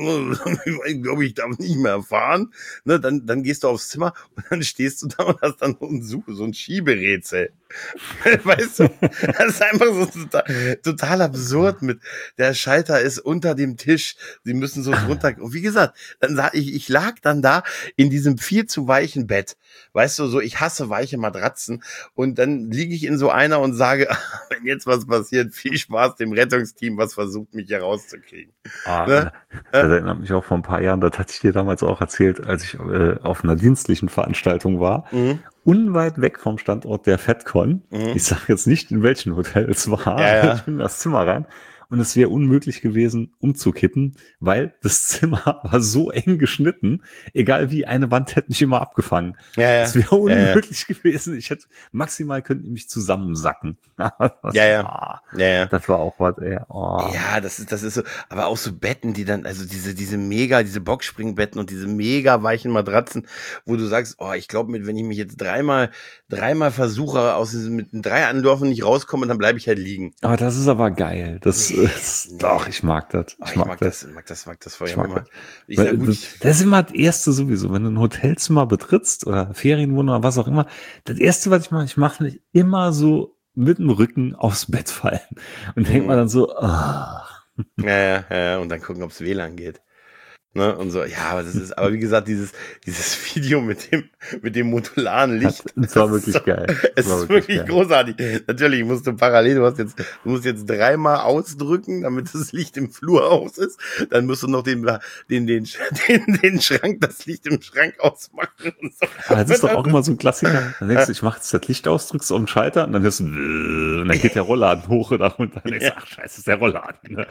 ich glaube, ich darf nicht mehr fahren. Ne, dann, dann gehst du aufs Zimmer und dann stehst du da und hast dann so ein, so ein Schieberätsel. Weißt du, das ist einfach so total, total absurd mit, der Schalter ist unter dem Tisch, sie müssen so drunter, und wie gesagt, dann sag ich, ich lag dann da in diesem viel zu weichen Bett, weißt du, so, ich hasse weiche Matratzen und dann liege ich in so einer und sage, wenn jetzt was passiert, viel Spaß dem Rettungsteam, was versucht, mich hier rauszukriegen. Ah, Ne? Das erinnert mich auch vor ein paar Jahren, das hatte ich dir damals auch erzählt, als ich äh, auf einer dienstlichen Veranstaltung war, Mhm. unweit weg vom Standort der FedCon. Mhm. Ich sage jetzt nicht, in welchem Hotel es war. Ja, ja. Ich bin in das Zimmer rein und es wäre unmöglich gewesen, umzukippen, weil das Zimmer war so eng geschnitten, egal wie, eine Wand hätte mich immer abgefangen. Ja, ja. Es wäre Ja, ja. unmöglich gewesen. Ich hätte, maximal könnten die mich zusammensacken. Das Ja, ja. war- Ja, ja. Das war auch was, ey. Oh. Ja, das ist, das ist so, aber auch so Betten, die dann, also diese, diese mega, diese Boxspringbetten und diese mega weichen Matratzen, wo du sagst, oh, ich glaube, wenn ich mich jetzt dreimal, dreimal versuche, aus diesem, mit den drei Anläufen nicht rauskomme, dann bleibe ich halt liegen. Aber das ist aber geil. Das Nee, ist, nee. doch, ich mag das. Oh, Ich, ich mag, mag das. das, mag das, mag das vorher Ich mag immer. das. Ich Weil sag, gut, das, ich, das ist immer das Erste sowieso, wenn du ein Hotelzimmer betrittst oder Ferienwohnung oder was auch immer. Das Erste, was ich mache, ich mache mich immer so mit dem Rücken aufs Bett fallen und denke Mhm. mal dann so, ah. ja, ja, ja, und dann gucken, ob's W L A N geht. Ne, und so, ja, aber das ist, aber wie gesagt, dieses, dieses Video mit dem, mit dem modularen Licht. Das war das wirklich ist so, geil. Es Das war ist wirklich geil. großartig. Natürlich musst du parallel, du hast jetzt, du musst jetzt dreimal ausdrücken, damit das Licht im Flur aus ist. Dann musst du noch den, den, den, den, den Schrank, das Licht im Schrank ausmachen und so. Aber das ist doch auch immer so ein Klassiker. Dann denkst du, ich mache jetzt das Licht aus, drückst auf den Schalter und dann hörst du, und dann geht der Rollladen hoch oder runter. Dann denkst du, ach scheiße, ist der Rollladen. Ne?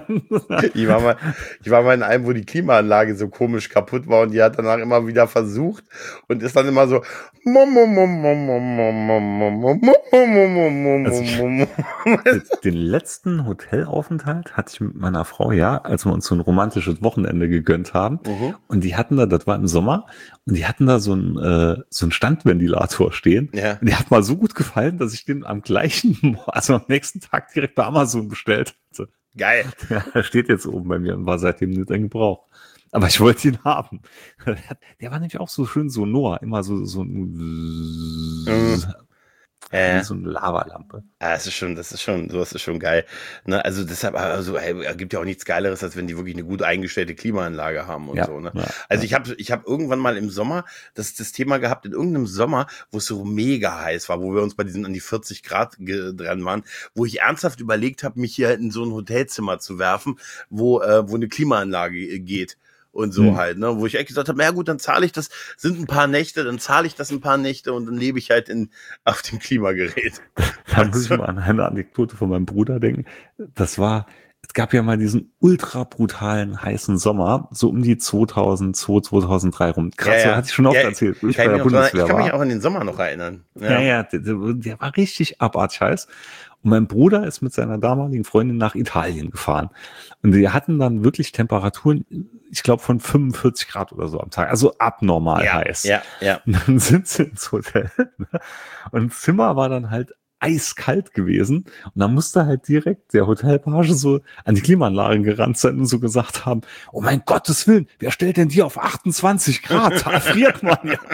Ich war mal, ich war mal in einem, wo die Klimaanlage so komisch kaputt war und die hat danach immer wieder versucht und ist dann immer so. Also den letzten Hotelaufenthalt hatte ich mit meiner Frau, ja, als wir uns so ein romantisches Wochenende gegönnt haben. Mhm. Und die hatten da, das war im Sommer, und die hatten da so einen, äh, so einen Standventilator stehen. Ja. Und der hat mal so gut gefallen, dass ich den am gleichen, also am nächsten Tag direkt bei Amazon bestellt hatte. Geil. Ja, der steht jetzt oben bei mir und war seitdem nicht in Gebrauch. Aber ich wollte ihn haben. Der war nämlich auch so schön sonor, immer so, so Mhm. Ja, wie so eine Lavalampe. Ja, das ist schon, das ist schon, sowas ist schon geil. Ne? Also deshalb, also ey, gibt ja auch nichts Geileres, als wenn die wirklich eine gut eingestellte Klimaanlage haben und Ja, so. Ne? ja, Also ja. ich habe, ich habe irgendwann mal im Sommer das, das Thema gehabt, in irgendeinem Sommer, wo es so mega heiß war, wo wir uns bei diesen an die vierzig Grad ge- dran waren, wo ich ernsthaft überlegt habe, mich hier in so ein Hotelzimmer zu werfen, wo, äh, wo eine Klimaanlage äh, geht. Und so Hm. halt, ne, wo ich echt gesagt habe, na gut, dann zahle ich das, sind ein paar Nächte, dann zahle ich das ein paar Nächte und dann lebe ich halt in auf dem Klimagerät. Da muss ich mal an eine Anekdote von meinem Bruder denken. Das war, es gab ja mal diesen ultra brutalen heißen Sommer, so um die zweitausendzwei, zweitausenddrei rum. Krass, Ja, ja. hatte ich schon oft Ja, erzählt, wo ich Kann bei ich, der mich noch dran, Bundeswehr ich kann mich war. auch an den Sommer noch erinnern. Ja, Ja, ja, der, der, der war richtig abartig heiß. Und mein Bruder ist mit seiner damaligen Freundin nach Italien gefahren. Und die hatten dann wirklich Temperaturen, ich glaube, von fünfundvierzig Grad oder so am Tag. Also abnormal ja, heiß. ja, ja. Und dann sind sie ins Hotel. Und das Zimmer war dann halt eiskalt gewesen. Und dann musste halt direkt der Hotelpage so an die Klimaanlagen gerannt sein und so gesagt haben, oh mein Gottes Willen, wer stellt denn die auf achtundzwanzig Grad? Da friert man ja.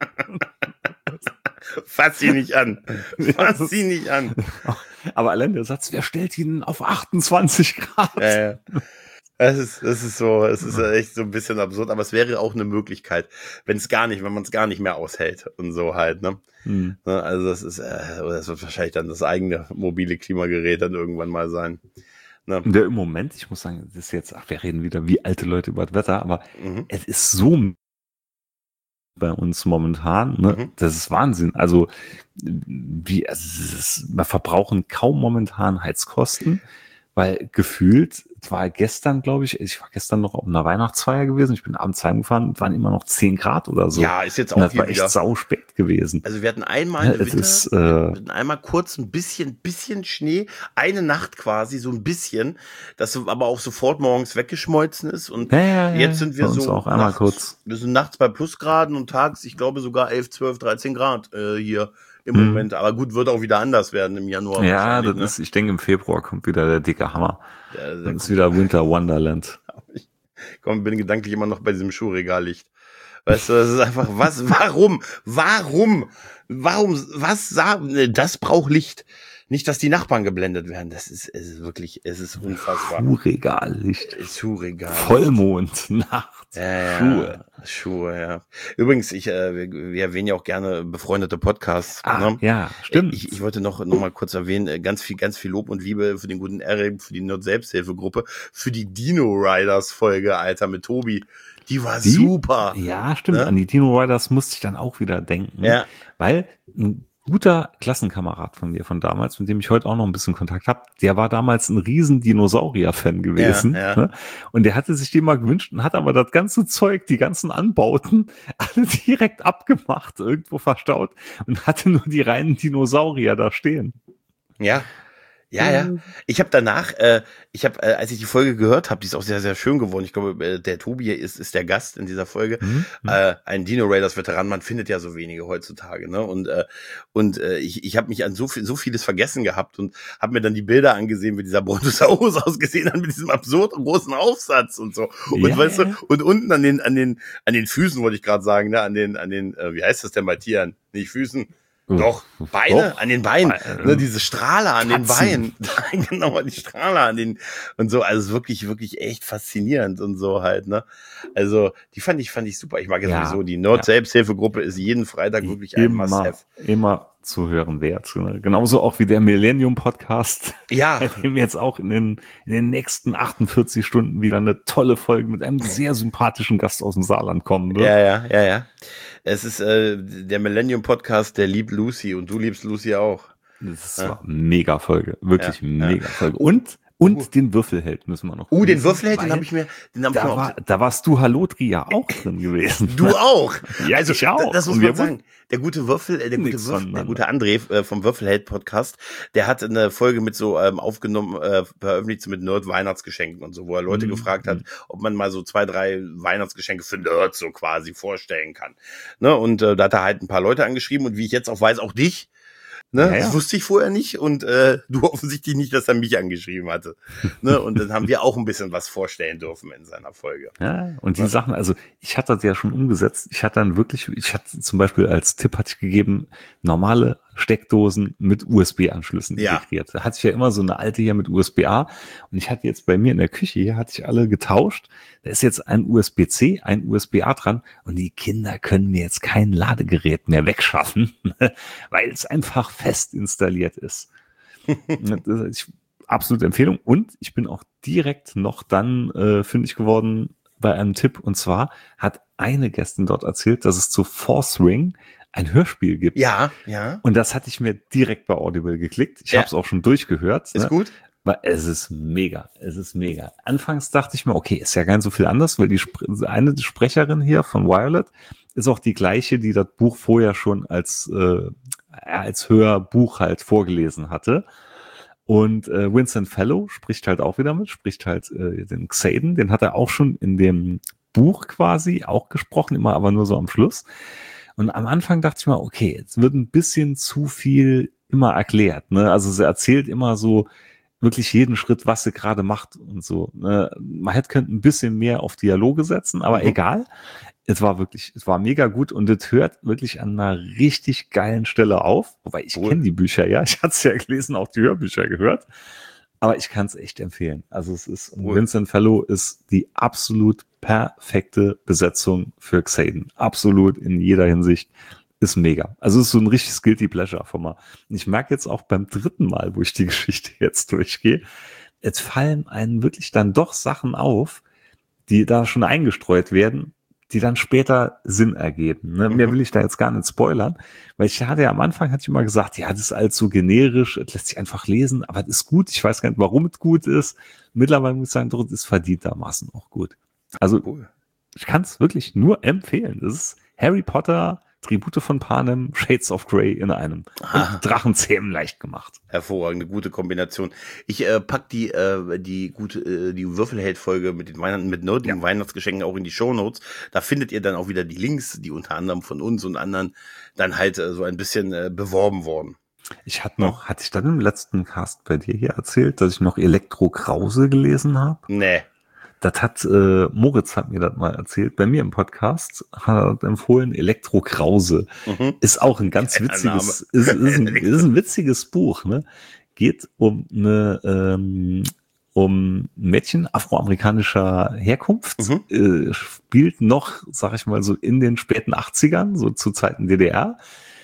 Fass sie nicht an. Fass sie nicht an. Aber allein der Satz, wer stellt ihn auf achtundzwanzig Grad? Ja, ja. Es ist, es ist so, es ist echt so ein bisschen absurd, aber es wäre auch eine Möglichkeit, wenn es gar nicht, wenn man es gar nicht mehr aushält und so halt, ne? Hm. Also das ist, äh, oder das wird wahrscheinlich dann das eigene mobile Klimagerät dann irgendwann mal sein. Ne? Der im Moment, ich muss sagen, das ist jetzt, ach, wir reden wieder wie alte Leute über das Wetter, aber Mhm. es ist so bei uns momentan, ne? Mhm. Das ist Wahnsinn. Also, wie, also es ist, wir verbrauchen kaum momentan Heizkosten, weil gefühlt, es war gestern, glaube ich, ich war gestern noch auf einer Weihnachtsfeier gewesen, ich bin abends heimgefahren, es waren immer noch zehn Grad oder so. Ja, ist jetzt Und auch das hier war echt wieder. sau spät gewesen. Also wir hatten einmal Ja, eine es Winter, ist, äh, wir hatten einmal kurz ein bisschen, bisschen Schnee, eine Nacht quasi, so ein bisschen, das so- aber auch sofort morgens weggeschmolzen ist und Ja, ja, ja, jetzt sind wir bei uns so auch einmal nachts, kurz. wir sind nachts bei Plusgraden und tags, ich glaube sogar elf, zwölf, dreizehn Grad äh, hier im Hm. Moment. Aber gut, wird auch wieder anders werden im Januar Ja, wahrscheinlich. das Ne? ist, ich denke, im Februar kommt wieder der dicke Hammer. Ja, Dann der ist wieder Winter Wonderland. Ich komm, bin gedanklich immer noch bei diesem Schuhregallicht. Weißt du, das ist einfach, was, warum, warum, warum, was sagen, ne, das braucht Licht. Nicht, dass die Nachbarn geblendet werden. Das ist, es ist wirklich, es ist unfassbar. Schuhregallicht. Schuhregal. Vollmond, Nacht, Ja, ja, Schuhe. Schuhe, ja. Übrigens, ich, äh, wir, wir erwähnen ja auch gerne befreundete Podcasts. Ah, ne? ja, stimmt. Ich, ich wollte noch, noch mal kurz erwähnen, äh, ganz viel, ganz viel Lob und Liebe für den guten Eric, für die Nerd-Selbsthilfegruppe, für die Dino Riders Folge, Alter, mit Tobi. Die war Die? super. Ja, stimmt. Ne? An die Dino Riders musste ich dann auch wieder denken. Ja. Weil ein guter Klassenkamerad von mir von damals, mit dem ich heute auch noch ein bisschen Kontakt habe, der war damals ein riesen Dinosaurier-Fan gewesen. Ja, ja. Ne? Und der hatte sich den mal gewünscht und hat aber das ganze Zeug, die ganzen Anbauten, alle direkt abgemacht, irgendwo verstaut und hatte nur die reinen Dinosaurier da stehen. Ja. Ja, ja. Ich habe danach, äh, ich habe, äh, als ich die Folge gehört habe, die ist auch sehr, sehr schön geworden. Ich glaube, äh, der Tobi ist, ist der Gast in dieser Folge. Mhm. Äh, ein Dino Raiders Veteran, man findet ja so wenige heutzutage, ne? Und äh, und äh, ich, ich habe mich an so viel, so vieles vergessen gehabt und habe mir dann die Bilder angesehen, wie dieser Brontosaurus ausgesehen hat mit diesem absurd großen Aufsatz und so. Und Ja, weißt ja. du, und unten an den, an den, an den Füßen wollte ich gerade sagen, ne? An den, an den, äh, wie heißt das denn bei Tieren? Nicht Füßen. Doch, Beine, Doch. an den Beinen, Beine. ne, diese Strahler an den Tatzen. Beinen, genau, die Strahler an den, und so, also wirklich, wirklich echt faszinierend und so halt, ne, also, die fand ich, fand ich super, ich mag ja, Ja, sowieso, die Nerd-Selbsthilfegruppe ist jeden Freitag wirklich ein immer, Must-Have. immer zu hören wert. Ne? Genauso auch wie der Millennium-Podcast, Ja, bei dem jetzt auch in den, in den nächsten achtundvierzig Stunden wieder eine tolle Folge mit einem sehr sympathischen Gast aus dem Saarland kommen wird. ja, ja, ja, ja, es ist, äh, der Millennium-Podcast, der liebt Lucy und du liebst Lucy auch. Das Ja. war eine mega Folge. Wirklich Ja, mega ja. Folge. Und, und Uh. den Würfelheld müssen wir noch. Uh, den grüßen, Würfelheld, den weil habe ich mir, den habe ich Da, mir war, da warst du Halotri ja auch drin gewesen. Du auch. Ja, also ich auch. das muss Und man wir sagen. Der gute Würfel, äh, der gute Nix Würfel, der voneinander. gute André äh, vom Würfelheld Podcast, der hat eine Folge mit so ähm, aufgenommen, äh, veröffentlicht mit Nerd Weihnachtsgeschenken und so, wo er Leute Mhm. gefragt hat, ob man mal so zwei, drei Weihnachtsgeschenke für Nerds so quasi vorstellen kann. Ne? Und äh, da hat er halt ein paar Leute angeschrieben und wie ich jetzt auch weiß, auch dich. Ne? Ja, ja. Das wusste ich vorher nicht und äh, du offensichtlich nicht, dass er mich angeschrieben hatte. Ne? Und dann haben wir auch ein bisschen was vorstellen dürfen in seiner Folge. Ja, und die Ja. Sachen, also ich hatte das ja schon umgesetzt. Ich hatte dann wirklich, ich hatte zum Beispiel als Tipp hatte ich gegeben, normale Steckdosen mit U S B-Anschlüssen Ja. integriert. Da hatte ich ja immer so eine alte hier mit U S B A und ich hatte jetzt bei mir in der Küche hier, hatte ich alle getauscht. Da ist jetzt ein U S B C, ein U S B A dran und die Kinder können mir jetzt kein Ladegerät mehr wegschaffen, weil es einfach fest installiert ist. Das ist absolute Empfehlung und ich bin auch direkt noch dann äh, fündig geworden bei einem Tipp und zwar hat eine Gästin dort erzählt, dass es zu Force Ring ein Hörspiel gibt. Ja, ja. Und das hatte ich mir direkt bei Audible geklickt. Ich Ja. habe es auch schon durchgehört. Ist ne? gut? Weil es ist mega. Es ist mega. Anfangs dachte ich mir, okay, ist ja gar nicht so viel anders, weil die Spre- eine Sprecherin hier von Violet ist auch die gleiche, die das Buch vorher schon als, äh, als Hörbuch halt vorgelesen hatte. Und äh, Vincent Fellow spricht halt auch wieder mit, spricht halt äh, den Xaden, den hat er auch schon in dem Buch quasi auch gesprochen, immer aber nur so am Schluss. Und am Anfang dachte ich mal, okay, jetzt wird ein bisschen zu viel immer erklärt. Ne? Also sie erzählt immer so wirklich jeden Schritt, was sie gerade macht und so. Ne? Man hätte könnte ein bisschen mehr auf Dialoge setzen, aber Mhm. egal. Es war wirklich, es war mega gut und es hört wirklich an einer richtig geilen Stelle auf. Wobei ich Cool. kenne die Bücher ja, ich hatte es ja gelesen, auch die Hörbücher gehört. Aber ich kann es echt empfehlen. Also es ist, und Cool. Vincent Fellow ist die absolut perfekte Besetzung für Xaden. Absolut in jeder Hinsicht. Ist mega. Also es ist so ein richtiges Guilty Pleasure von mal. Und ich merke jetzt auch beim dritten Mal, wo ich die Geschichte jetzt durchgehe, jetzt fallen einem wirklich dann doch Sachen auf, die da schon eingestreut werden, die dann später Sinn ergeben. Ne? Mhm. Mehr will ich da jetzt gar nicht spoilern, weil ich hatte ja am Anfang, hatte ich immer gesagt, ja, das ist alles so generisch, es lässt sich einfach lesen, aber es ist gut, ich weiß gar nicht, warum es gut ist. Mittlerweile muss ich sagen, doch, es ist verdientermaßen auch gut. Also Cool. ich kann es wirklich nur empfehlen. Das ist Harry Potter, Tribute von Panem, Shades of Grey in einem. Ah. Und Drachenzähmen leicht gemacht. Hervorragende, gute Kombination. Ich äh, pack die äh, die gute äh, die Würfelheld-Folge mit den Weihnachten mit nerdigen Ja. Weihnachtsgeschenken auch in die Shownotes. Da findet ihr dann auch wieder die Links, die unter anderem von uns und anderen dann halt äh, so ein bisschen äh, beworben worden. Ich hatte noch, hatte ich dann im letzten Cast bei dir hier erzählt, dass ich noch Elektro Krause gelesen habe? Nee. Das hat, äh, Moritz hat mir das mal erzählt, bei mir im Podcast hat er empfohlen, Elektro Krause. Mhm. Ist auch ein ganz Geiler witziges, ist, ist, ein, ist ein witziges Buch, ne? Geht um eine, ähm, um ein Mädchen afroamerikanischer Herkunft, Mhm. äh, spielt noch, sag ich mal, so in den späten achtzigern, so zu Zeiten D D R.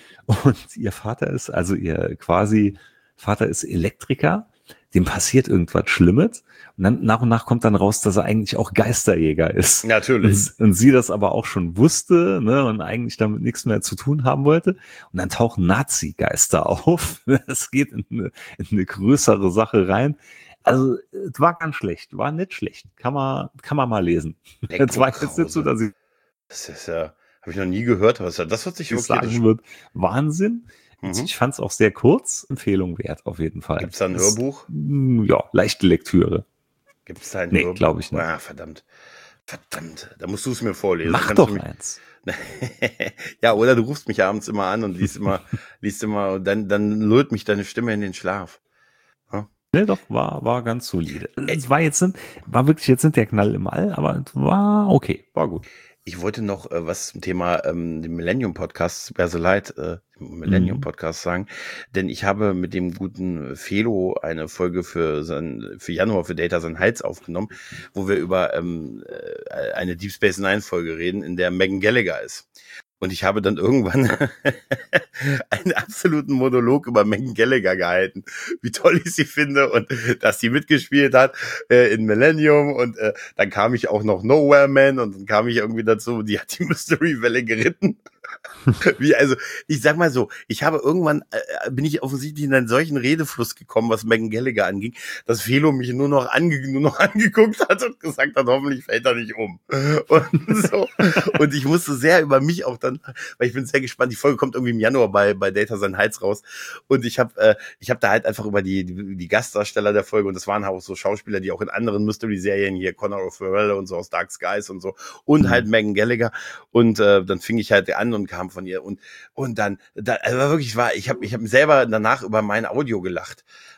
Und ihr Vater ist, also ihr quasi Vater ist Elektriker, dem passiert irgendwas Schlimmes. Und dann nach und nach kommt dann raus, dass er eigentlich auch Geisterjäger ist. Natürlich. Und, und sie das aber auch schon wusste, ne, und eigentlich damit nichts mehr zu tun haben wollte. Und dann tauchen Nazi-Geister auf. Es geht in eine, in eine größere Sache rein. Also, es war ganz schlecht, war nicht schlecht. Kann man, kann man mal lesen. Es war jetzt nicht so, dass ich Das ist ja, habe ich noch nie gehört, aber das wird sich wirklich sagen wird, Wahnsinn. Mhm. Ich fand es auch sehr kurz, Empfehlung wert auf jeden Fall. Gibt's da ein Das- Hörbuch? Mm, Ja, leichte Lektüre. Gibt's da ein Nee, Hörbuch? glaub ich nicht. Ah, verdammt. Verdammt, da musst du es mir vorlesen. Mach Dann doch kannst du eins. mich- Ja, oder du rufst mich abends immer an und liest immer, liest immer, und dann, dann lullt mich deine Stimme in den Schlaf. Ne, doch, war, war ganz solide. Es war jetzt, nicht- war wirklich jetzt nicht der Knall im All, aber es war okay, war gut. Ich wollte noch äh, was zum Thema ähm, dem Millennium Podcast, Bear the Light, äh, Millennium Mhm. Podcast sagen, denn ich habe mit dem guten Felo eine Folge für sein, für Januar für Data sein Hals aufgenommen, wo wir über ähm, äh, eine Deep Space Nine Folge reden, in der Megan Gallagher ist. Und ich habe dann irgendwann einen absoluten Monolog über Megan Gallagher gehalten, wie toll ich sie finde und dass sie mitgespielt hat äh, in Millennium. Und äh, dann kam ich auch noch Nowhere Man und dann kam ich irgendwie dazu, die hat die Mystery-Welle geritten. Wie, also, ich sag mal so, ich habe irgendwann, äh, bin ich offensichtlich in einen solchen Redefluss gekommen, was Megan Gallagher anging, dass Felo mich nur noch, ange nur noch angeguckt hat und gesagt hat, hoffentlich fällt er nicht um. Und so. Und ich musste sehr über mich auch dann, weil ich bin sehr gespannt, die Folge kommt irgendwie im Januar bei, bei Data sein Hals raus. Und ich habe äh, ich hab da halt einfach über die, die, die Gastdarsteller der Folge, und das waren auch so Schauspieler, die auch in anderen Mystery-Serien hier, Connor O'Farrell und so aus Dark Skies und so, und halt Megan Gallagher. Und äh, dann fing ich halt an und kam von ihr und und dann, da, also wirklich war, ich habe ich hab selber danach über mein Audio gelacht,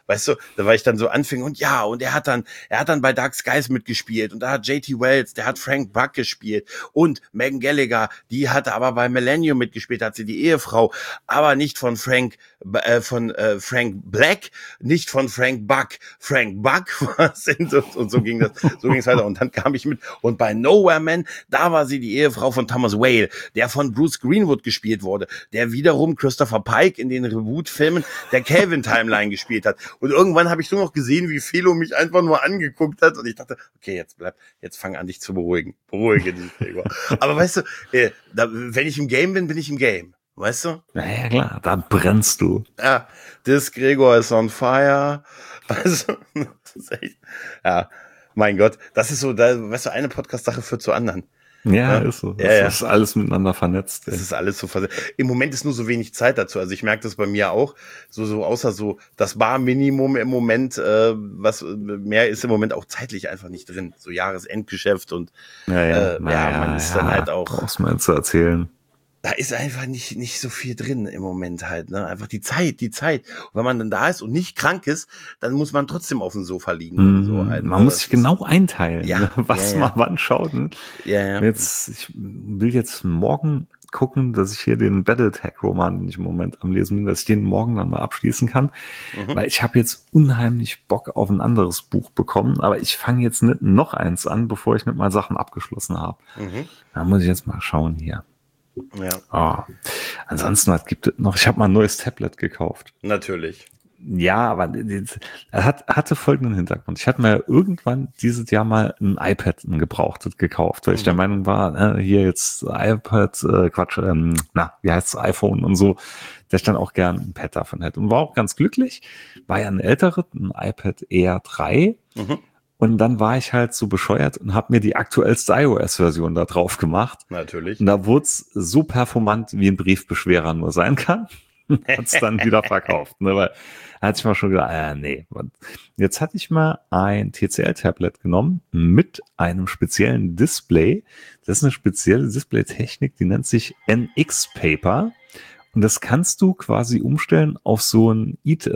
weißt du, da war ich dann so Anfänger und ja, und er hat dann, er hat dann bei Dark Skies mitgespielt und da hat J T Wells, der hat Frank Buck gespielt und Megan Gallagher, die hatte aber bei Millennium mitgespielt, hat sie die Ehefrau, aber nicht von Frank, äh, von äh, Frank Black, nicht von Frank Buck, Frank Buck, was sind und, und so ging das, so ging es weiter und dann kam ich mit und bei Nowhere Man, da war sie die Ehefrau von Thomas Whale, der von Bruce Greenwood gespielt wurde, der wiederum Christopher Pike in den Reboot-Filmen der Kelvin-Timeline gespielt hat. Und irgendwann habe ich nur noch gesehen, wie Felo mich einfach nur angeguckt hat und ich dachte, okay, jetzt bleib, jetzt fang an, dich zu beruhigen. Beruhige dich, Gregor. Aber weißt du, äh, da, wenn ich im Game bin, bin ich im Game. Weißt du? Naja, klar, da brennst du. Ja, this Gregor is on fire. Also, das ist echt, ja, mein Gott, das ist so, da, weißt du, eine Podcast-Sache führt zur anderen. Ja, ja, ist so. Das ja, ja. ist alles miteinander vernetzt. Das ist alles so vernetzt. Im Moment ist nur so wenig Zeit dazu. Also ich merke das bei mir auch. So, so außer so das Bar-Minimum im Moment, äh, was mehr ist im Moment auch zeitlich einfach nicht drin. So Jahresendgeschäft und ja, ja, äh, ja, ja man ist ja, dann halt auch. Brauchst du mal zu erzählen. Da ist einfach nicht nicht so viel drin im Moment halt, ne? Einfach die Zeit, die Zeit. Und wenn man dann da ist und nicht krank ist, dann muss man trotzdem auf dem Sofa liegen. Mhm. So halt, man ne? muss sich genau einteilen, ja, ne? was ja, ja. man wann schaut. Ne? Ja, ja. Jetzt, ich will jetzt morgen gucken, dass ich hier den Battletech-Roman, den ich im Moment am Lesen bin, dass ich den morgen dann mal abschließen kann. Mhm. Weil ich habe jetzt unheimlich Bock auf ein anderes Buch bekommen, aber ich fange jetzt nicht noch eins an, bevor ich nicht mal Sachen abgeschlossen habe. Mhm. Da muss ich jetzt mal schauen hier. Ja. Oh. Ansonsten, was gibt es noch? Ich habe mal ein neues Tablet gekauft. Natürlich. Ja, aber er hat, hatte folgenden Hintergrund. Ich hatte mir irgendwann dieses Jahr mal ein iPad, ein gebrauchtes, gekauft, weil mhm. ich der Meinung war, äh, hier jetzt iPad, äh, Quatsch, ähm, na, wie heißt es, iPhone und so, dass ich dann auch gern ein Pad davon hätte. Und war auch ganz glücklich. War ja ein älteres, ein iPad Air drei. Mhm. Und dann war ich halt so bescheuert und habe mir die aktuellste iOS-Version da drauf gemacht. Natürlich. Und da wurde es so performant, wie ein Briefbeschwerer nur sein kann. Hat es dann wieder verkauft. Ne? Weil da hatte ich mal schon gedacht, äh, nee. Jetzt hatte ich mal ein T C L-Tablet genommen mit einem speziellen Display. Das ist eine spezielle Display-Technik, die nennt sich N X-Paper. Und das kannst du quasi umstellen auf so einen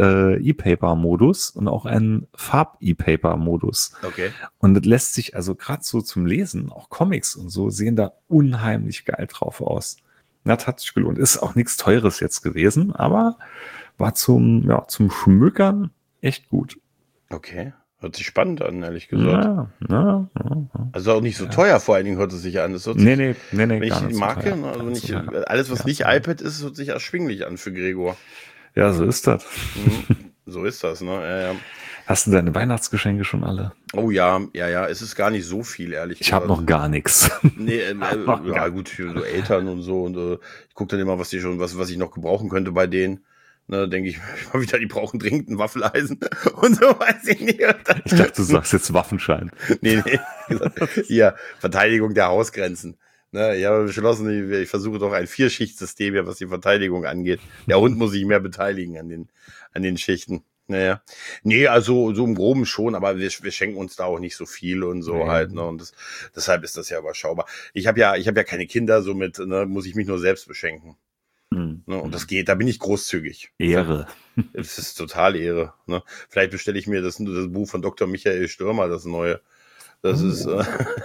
E-Paper-Modus und auch einen Farb-E-Paper-Modus. Okay. Und das lässt sich also gerade so zum Lesen, auch Comics und so, sehen da unheimlich geil drauf aus. Das hat sich gelohnt. Ist auch nichts Teures jetzt gewesen, aber war zum, ja, zum Schmückern echt gut. Okay. Hört sich spannend an, ehrlich gesagt. Ja, ja, ja, ja. Also auch nicht so ja. teuer, vor allen Dingen hört es sich an. Das hört nee, sich, nee, nee, nee, wenn gar ich die nicht Marke, so teuer. also nicht, so alles, was ja, nicht ja. iPad ist, hört sich erschwinglich an für Gregor. Ja, so ist das. Mhm. So ist das, ne? Ja, ja. Hast du deine Weihnachtsgeschenke schon alle? Oh ja, ja, ja, es ist gar nicht so viel, ehrlich ich gesagt. Ich habe noch gar nichts. Nee, äh, äh, ja gut, für so Eltern und so. Und äh, ich gucke dann immer, was die schon, was, was ich noch gebrauchen könnte bei denen. Ne, denke ich mal wieder, die brauchen dringend ein Waffeleisen und so, weiß ich nicht. Ich dachte, du sagst jetzt Waffenschein. nee, nee. Hier, Verteidigung der Hausgrenzen. Ne, ich habe beschlossen, ich, ich versuche doch ein Vierschichtsystem hier, was die Verteidigung angeht. Der Hund muss sich mehr beteiligen an den, an den Schichten. Naja. Nee, also so im Groben schon, aber wir, wir schenken uns da auch nicht so viel und so mhm. halt, ne? Und das, deshalb ist das ja überschaubar. Ich habe ja, ich habe ja keine Kinder, somit ne, muss ich mich nur selbst beschenken. Mhm. Ne, und das geht, da bin ich großzügig. Ehre. Das ist total Ehre. Ne? Vielleicht bestelle ich mir das, das Buch von Doktor Michael Stürmer, das neue. Das oh. ist, äh,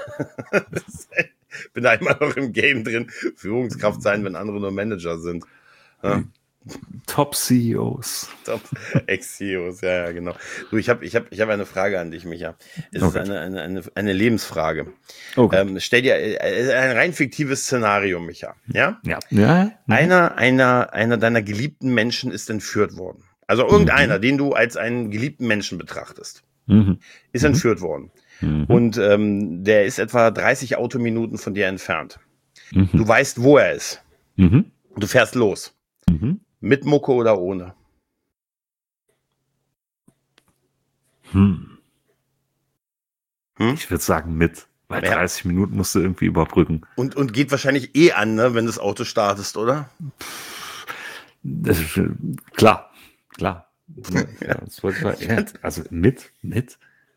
das ist, bin da immer noch im Game drin. Führungskraft sein, wenn andere nur Manager sind. Ja? Top C E Os. Top Ex-C E Os, ja, ja, genau. Du, ich habe ich hab, ich hab eine Frage an dich, Micha. Es okay. ist eine, eine, eine, eine Lebensfrage. Okay. Ähm, stell dir ein rein fiktives Szenario, Micha. Ja? Ja. ja. Einer, einer, einer deiner geliebten Menschen ist entführt worden. Also irgendeiner, mhm. den du als einen geliebten Menschen betrachtest, mhm. ist entführt mhm. worden. Mhm. Und ähm, der ist etwa dreißig Autominuten von dir entfernt. Mhm. Du weißt, wo er ist. Mhm. Du fährst los. Mhm. Mit Mucke oder ohne? Hm. Hm? Ich würde sagen mit, weil ja. dreißig Minuten musst du irgendwie überbrücken. Und, und geht wahrscheinlich eh an, ne, wenn du das Auto startest, oder? Das ist, klar, klar. Ja, das wollte ich mal, ja, also mit, mit.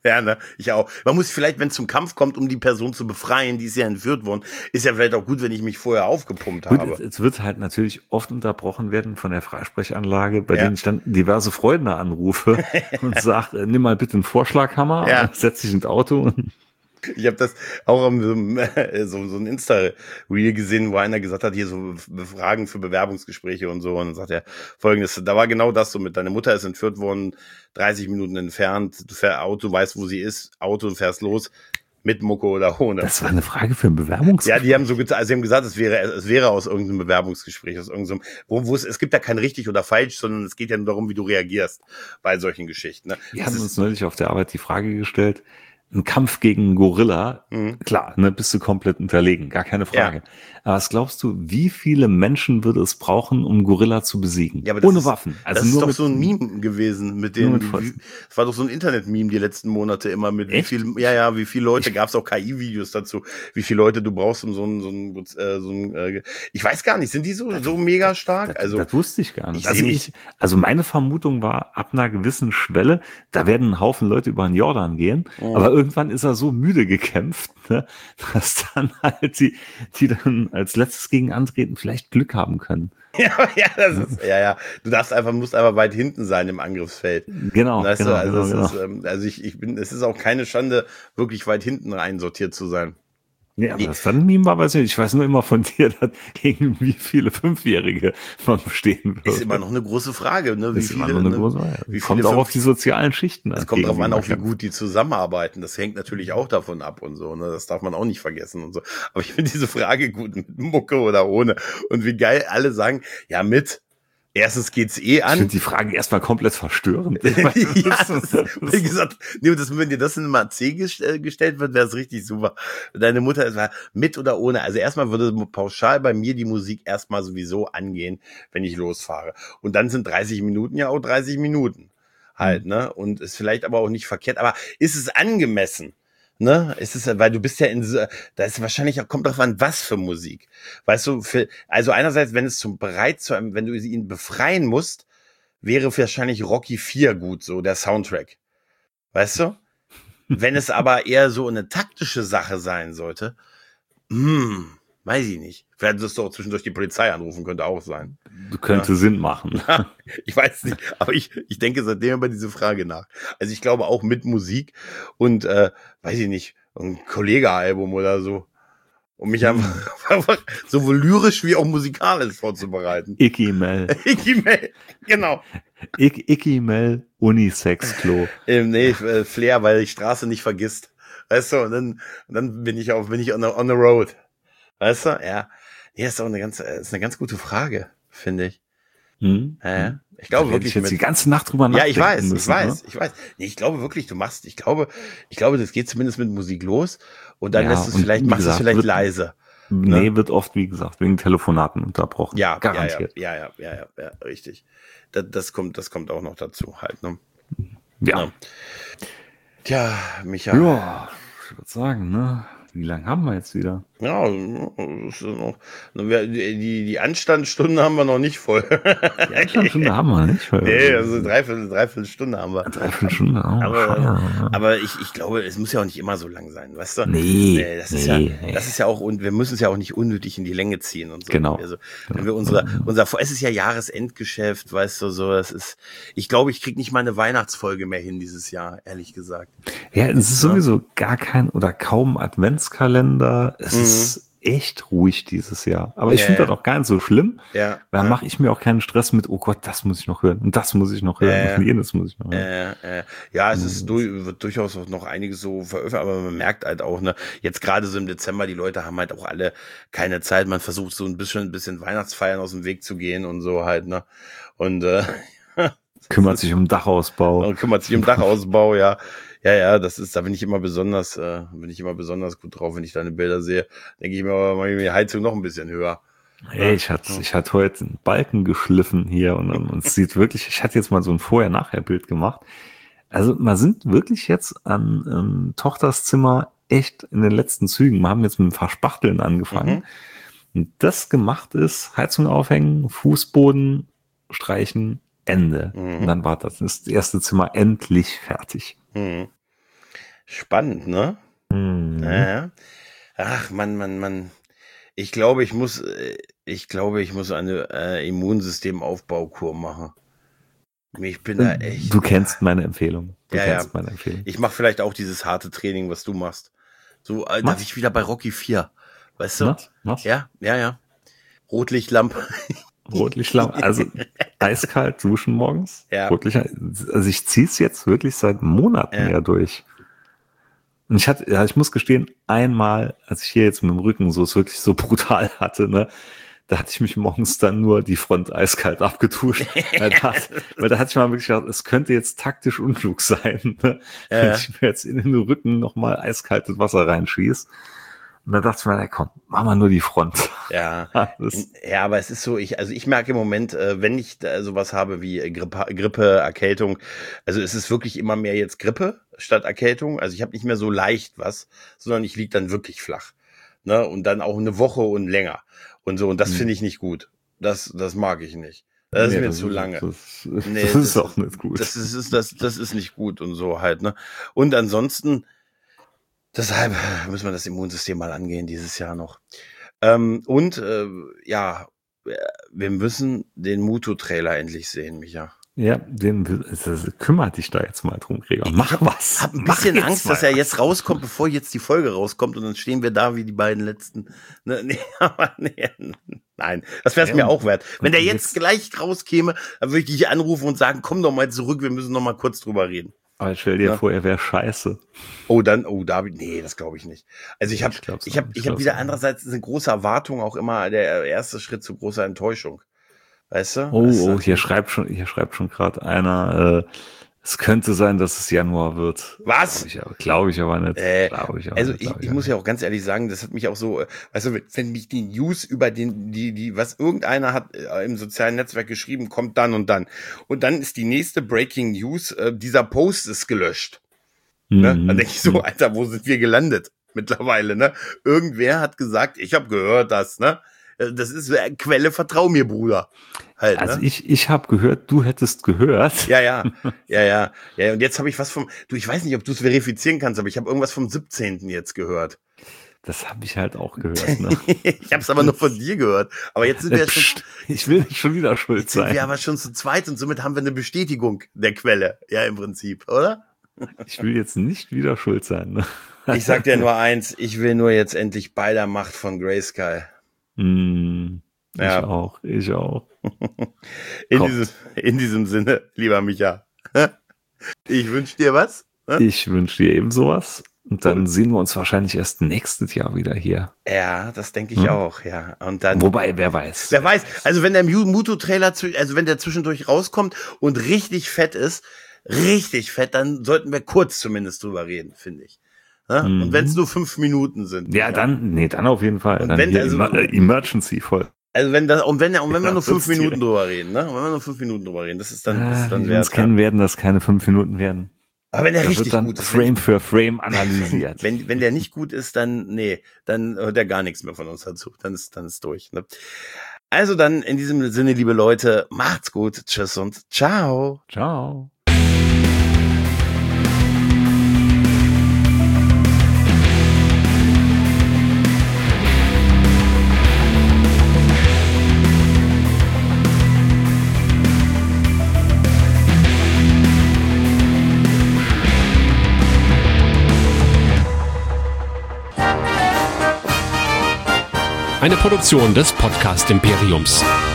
Ja, ne, ich auch. Man muss vielleicht, wenn es zum Kampf kommt, um die Person zu befreien, die ist ja entführt worden, ist ja vielleicht auch gut, wenn ich mich vorher aufgepumpt Gut, habe. es, es wird halt natürlich oft unterbrochen werden von der Freisprechanlage, bei Ja. denen ich dann diverse Freunde anrufe und sage, äh, nimm mal bitte einen Vorschlaghammer, Ja. setz dich ins Auto. Und Ich habe das auch am, so, so ein Insta-Reel gesehen, wo einer gesagt hat, hier so Fragen für Bewerbungsgespräche und so. Und dann sagt er Folgendes, da war genau das so mit, deine Mutter ist entführt worden, dreißig Minuten entfernt, du fährst Auto, weißt, wo sie ist, Auto, du fährst los, mit Mucke oder ohne. das war eine Frage für ein Bewerbungsgespräch. Ja, die haben so gesagt, also sie haben gesagt, es wäre, es wäre aus irgendeinem Bewerbungsgespräch, aus irgendeinem, wo, wo es, es gibt ja kein richtig oder falsch, sondern es geht ja nur darum, wie du reagierst bei solchen Geschichten. Ne? Wir Das haben ist- uns neulich auf der Arbeit die Frage gestellt, ein Kampf gegen einen Gorilla, Mhm. klar, ne, bist du komplett unterlegen, gar keine Frage. Ja. Aber was glaubst du, wie viele Menschen würde es brauchen, um einen Gorilla zu besiegen? Ja, aber das Ohne ist, Waffen. Also das ist nur doch mit, so ein Meme gewesen mit nur den, mit wie, Fäusten. es war doch so ein Internet-Meme die letzten Monate immer mit wie Echt? viel, ja, ja, wie viele Leute, gab es auch K I-Videos dazu, wie viele Leute du brauchst, um so ein, so ein, äh, so ein äh, ich weiß gar nicht, sind die so, so mega stark? Das, Also, das wusste ich gar nicht. ich Also, seh ich, also meine Vermutung war, ab einer gewissen Schwelle, da werden ein Haufen Leute über den Jordan gehen, Mhm. aber irgendwann ist er so müde gekämpft, ne, dass dann halt die, die dann als letztes gegen antreten, vielleicht Glück haben können. ja, ja, das ist, ja, ja, du darfst einfach, musst einfach weit hinten sein im Angriffsfeld. Genau, Weißt genau, du, also, genau, es genau. ist, ähm, also ich, ich bin, es ist auch keine Schande, wirklich weit hinten einsortiert zu sein. Ja, aber das dann ein Meme war, weiß ich nicht. Ich weiß nur immer von dir, dass gegen wie viele Fünfjährige man bestehen wird. Ist immer noch eine große Frage, ne? Wie ist immer viele, noch eine ne? große Frage. wie Kommt viele auch fünf- auf die sozialen Schichten an. Es kommt gegen darauf die an, man auch wie kämpft. gut die zusammenarbeiten. Das hängt natürlich auch davon ab und so. Ne? Das darf man auch nicht vergessen und so. Aber ich finde diese Frage gut, mit Mucke oder ohne. Und wie geil alle sagen, ja mit. Erstens geht's eh Ich an. finde die Frage erstmal komplett verstörend. Ich meine, ja, das das, ist- wie gesagt, nee, das, wenn dir das in mal C gestell, gestellt wird, wäre es richtig super. Deine Mutter ist mit oder ohne. Also erstmal würde pauschal bei mir die Musik erstmal sowieso angehen, wenn ich losfahre. Und dann sind dreißig Minuten ja auch dreißig Minuten halt, ne? Und ist vielleicht aber auch nicht verkehrt. Aber ist es angemessen? Ne, ist es, weil du bist ja in, so- da ist wahrscheinlich auch, kommt drauf an, was für Musik. Weißt du, für, also einerseits, wenn es zum bereit zu einem, wenn du ihn befreien musst, wäre wahrscheinlich Rocky vier gut, so der Soundtrack. Weißt du? Wenn es aber eher so eine taktische Sache sein sollte, hm, weiß ich nicht. Vielleicht wirst du auch zwischendurch die Polizei anrufen, könnte auch sein. könnte Ja. Sinn machen. Ich weiß nicht, aber ich, ich denke seitdem über diese Frage nach. Also ich glaube auch mit Musik und, äh, weiß ich nicht, ein Kollege-Album oder so. Um mich einfach, einfach sowohl lyrisch wie auch musikalisch vorzubereiten. Icky Mel. Iggy Mel, genau. Ik Icky Mel Unisex-Klo. Ähm, nee, äh, Flair, weil die Straße nicht vergisst. Weißt du, und dann, und dann bin ich auf, bin ich on the, on the road. Weißt du? Ja. Nee, ist auch eine ganz, ist eine ganz gute Frage, finde ich. Hm? Ja, ich glaube Da werde wirklich ich jetzt mit, die ganze Nacht drüber ja, nachdenken ich weiß, müssen, ich weiß, ne? ich weiß. Nee, ich glaube wirklich, du machst, ich glaube, ich glaube, das geht zumindest mit Musik los und dann Ja, lässt es und vielleicht, wie machst du es gesagt, vielleicht wird- leise. Nee, wird oft, wie gesagt, wegen Telefonaten unterbrochen. Ja, Garantiert. Ja, ja, ja, ja, ja, ja, richtig. Das, das kommt, das kommt auch noch dazu halt, ne? Ja. Ja. Tja, Micha. Ja, ich würde sagen, ne? Wie lange haben wir jetzt wieder? Ja, das ist noch, die, die, die Anstandsstunden haben wir noch nicht voll. Die Einstandsstunde haben wir nicht. Nee, also dreiviertel, dreiviertel Stunde haben wir. Dreiviertel Stunde. Oh, Aber, aber ich, ich glaube, es muss ja auch nicht immer so lang sein, weißt du? Nee, das ist nee, ja, nee. das ist ja auch, und wir müssen es ja auch nicht unnötig in die Länge ziehen und so. Genau. Also, wenn wir unsere, unser, es ist ja Jahresendgeschäft, weißt du, so, das ist, ich glaube, ich krieg nicht mal eine Weihnachtsfolge mehr hin dieses Jahr, ehrlich gesagt. Ja, es ist sowieso gar kein oder kaum Adventskalender. Es Mhm. ist echt ruhig dieses Jahr. Aber ich Ja, finde ja. das auch gar nicht so schlimm. Ja. Da ja. mache ich mir auch keinen Stress mit, oh Gott, das muss ich noch hören und das muss ich noch hören Ja, ja. und jenes muss ich noch hören. Äh, äh, ja, es ist du, wird durchaus auch noch einiges so veröffentlicht, aber man merkt halt auch, ne, jetzt gerade so im Dezember, die Leute haben halt auch alle keine Zeit. Man versucht so ein bisschen, ein bisschen Weihnachtsfeiern aus dem Weg zu gehen und so halt, ne. Und äh, Kümmert sich um Dachausbau. und kümmert sich um Dachausbau, ja. Ja, ja, das ist, da bin ich immer besonders, äh, bin ich immer besonders gut drauf, wenn ich deine Bilder sehe. Denke ich mir, aber mach ich mir die Heizung noch ein bisschen höher. Hey, ich hatte, ich hatte heute einen Balken geschliffen hier und, und, und es sieht wirklich, ich hatte jetzt mal so ein Vorher-Nachher-Bild gemacht. Also man sind wirklich jetzt an ähm, Tochters Zimmer echt in den letzten Zügen. Wir haben jetzt mit dem Verspachteln angefangen. Mhm. Und das gemacht ist, Heizung aufhängen, Fußboden streichen, Ende. Mhm. Und dann war das, das erste Zimmer endlich fertig. Mhm. Spannend, ne? Mhm. Naja. Ach, Mann, Mann, Mann. Ich glaube, ich muss, ich glaube, ich muss eine äh, Immunsystemaufbaukur machen. Ich bin da echt. Du kennst meine Empfehlung. Du Ja, kennst ja. meine Empfehlung. Ich mache vielleicht auch dieses harte Training, was du machst. So, äh, darf ich wieder bei Rocky vier. Weißt du? Was? Was? Ja, ja, ja. Rotlichtlampe. Rotlichtlampe, also eiskalt duschen morgens. Ja. Rotlicht, also ich ziehe es jetzt wirklich seit Monaten Ja. ja durch. Und ich hatte, ja, ich muss gestehen, einmal, als ich hier jetzt mit dem Rücken so es wirklich so brutal hatte, ne, da hatte ich mich morgens dann nur die Front eiskalt abgeduscht. weil, da, weil da hatte ich mal wirklich gedacht, es könnte jetzt taktisch unklug sein, ne, Ja. wenn ich mir jetzt in den Rücken nochmal eiskaltes Wasser reinschieße. Und da dachte ich mir, na komm, mach mal nur die Front. Ja. Das, Ja, aber es ist so, ich, also ich merke im Moment, äh, wenn ich da sowas habe wie äh, Grippe, Grippe, Erkältung, also es ist wirklich immer mehr jetzt Grippe statt Erkältung. Also ich habe nicht mehr so leicht was, sondern ich lieg dann wirklich flach. Ne? Und dann auch eine Woche und länger. Und so, und das Hm. finde ich nicht gut. Das, das mag ich nicht. Das nee, ist mir das zu lange. Das, Nee, das das- ist auch nicht gut. Das ist, ist das, das ist nicht gut und so halt, ne? Und ansonsten, deshalb müssen wir das Immunsystem mal angehen dieses Jahr noch. Ähm, und äh, ja, wir müssen den Muto-Trailer endlich sehen, Micha. Ja, den, das, das, kümmert dich da jetzt mal drum, Gregor. Mach was. Hab ein Mach bisschen jetzt Angst, mal dass er was. jetzt rauskommt, bevor jetzt die Folge rauskommt und dann stehen wir da wie die beiden letzten. Ne, nee, aber nee, nein, das wäre es Ja, mir auch wert. Wenn der und jetzt jetzt- gleich rauskäme, dann würde ich dich anrufen und sagen, komm doch mal zurück, wir müssen noch mal kurz drüber reden. Aber ich stell dir Ja. vor, er wäre scheiße. Oh, dann, oh, David, nee, das glaube ich nicht. Also ich habe, Ich glaub's ich habe, auch, ich ich habe glaub's wieder auch. andererseits eine große Erwartung, auch immer der erste Schritt zu großer Enttäuschung. Weißt du? Oh, Das ist oh, hier natürlich- schreibt schon, hier schreibt schon gerade einer, äh, es könnte sein, dass es Januar wird. Was? Glaube ich, aber- glaub ich aber nicht. Äh, Glaub ich aber Also nicht, ich, glaub ich aber muss ja auch ganz ehrlich sagen, das hat mich auch so, äh, weißt du, wenn mich die News über den, die, die, was irgendeiner hat äh, im sozialen Netzwerk geschrieben, kommt dann und dann. Und dann ist die nächste Breaking News, äh, dieser Post ist gelöscht. nicht. Ne? Mhm. Dann denke ich so, Alter, wo sind wir gelandet mittlerweile? Ne? Irgendwer hat gesagt, ich habe gehört das, ne? Äh, Das ist äh, Quelle, vertrau mir, Bruder. Halt, Also ne? ich, ich habe gehört, du hättest gehört. Ja, ja, ja, ja, ja. Und jetzt habe ich was vom, du, ich weiß nicht, ob du es verifizieren kannst, aber ich habe irgendwas vom siebzehnten jetzt gehört. Das habe ich halt auch gehört. Ne? Ich habe es aber nur von dir gehört. Aber jetzt sind wir ja schon, Psst, ich will nicht schon wieder schuld jetzt sind sein. wir aber schon zu zweit und somit haben wir eine Bestätigung der Quelle. Ja, im Prinzip, oder? Ich will jetzt nicht wieder schuld sein. Ne? Ich sag dir nur eins, ich will nur jetzt endlich bei der Macht von Grayskull. Mm, ich Ja. auch, ich auch. In Kommt. diesem, in diesem Sinne, lieber Micha. Ich wünsche dir was. Ich wünsche dir eben sowas. Und dann sehen wir uns wahrscheinlich erst nächstes Jahr wieder hier. Ja, das denke ich Hm. auch, ja. Und dann. Wobei, wer weiß. Wer weiß, also wenn der Mu- Muto-Trailer, zw- also wenn der zwischendurch rauskommt und richtig fett ist, richtig fett, dann sollten wir kurz zumindest drüber reden, finde ich. Ja? Mhm. Und wenn es nur fünf Minuten sind. Ja, dann, nee, dann auf jeden Fall. Und Dann wenn- hier also- Emer- äh, Emergency voll. Also wenn das, und wenn, und wenn wir Ja, nur fünf das ist Minuten direkt. drüber reden, ne? Und wenn wir nur fünf Minuten drüber reden, das ist dann, das Ah, ist dann wie wir uns wert. kennen, werden das keine fünf Minuten werden. Aber wenn der Da richtig wird dann gut ist, Frame für Frame analysiert. wenn, wenn, wenn der nicht gut ist, dann, nee, dann hört er gar nichts mehr von uns dazu. Dann ist, dann ist durch, ne? Also dann in diesem Sinne, liebe Leute, macht's gut, tschüss und ciao. Ciao. Eine Produktion des Podcast Imperiums.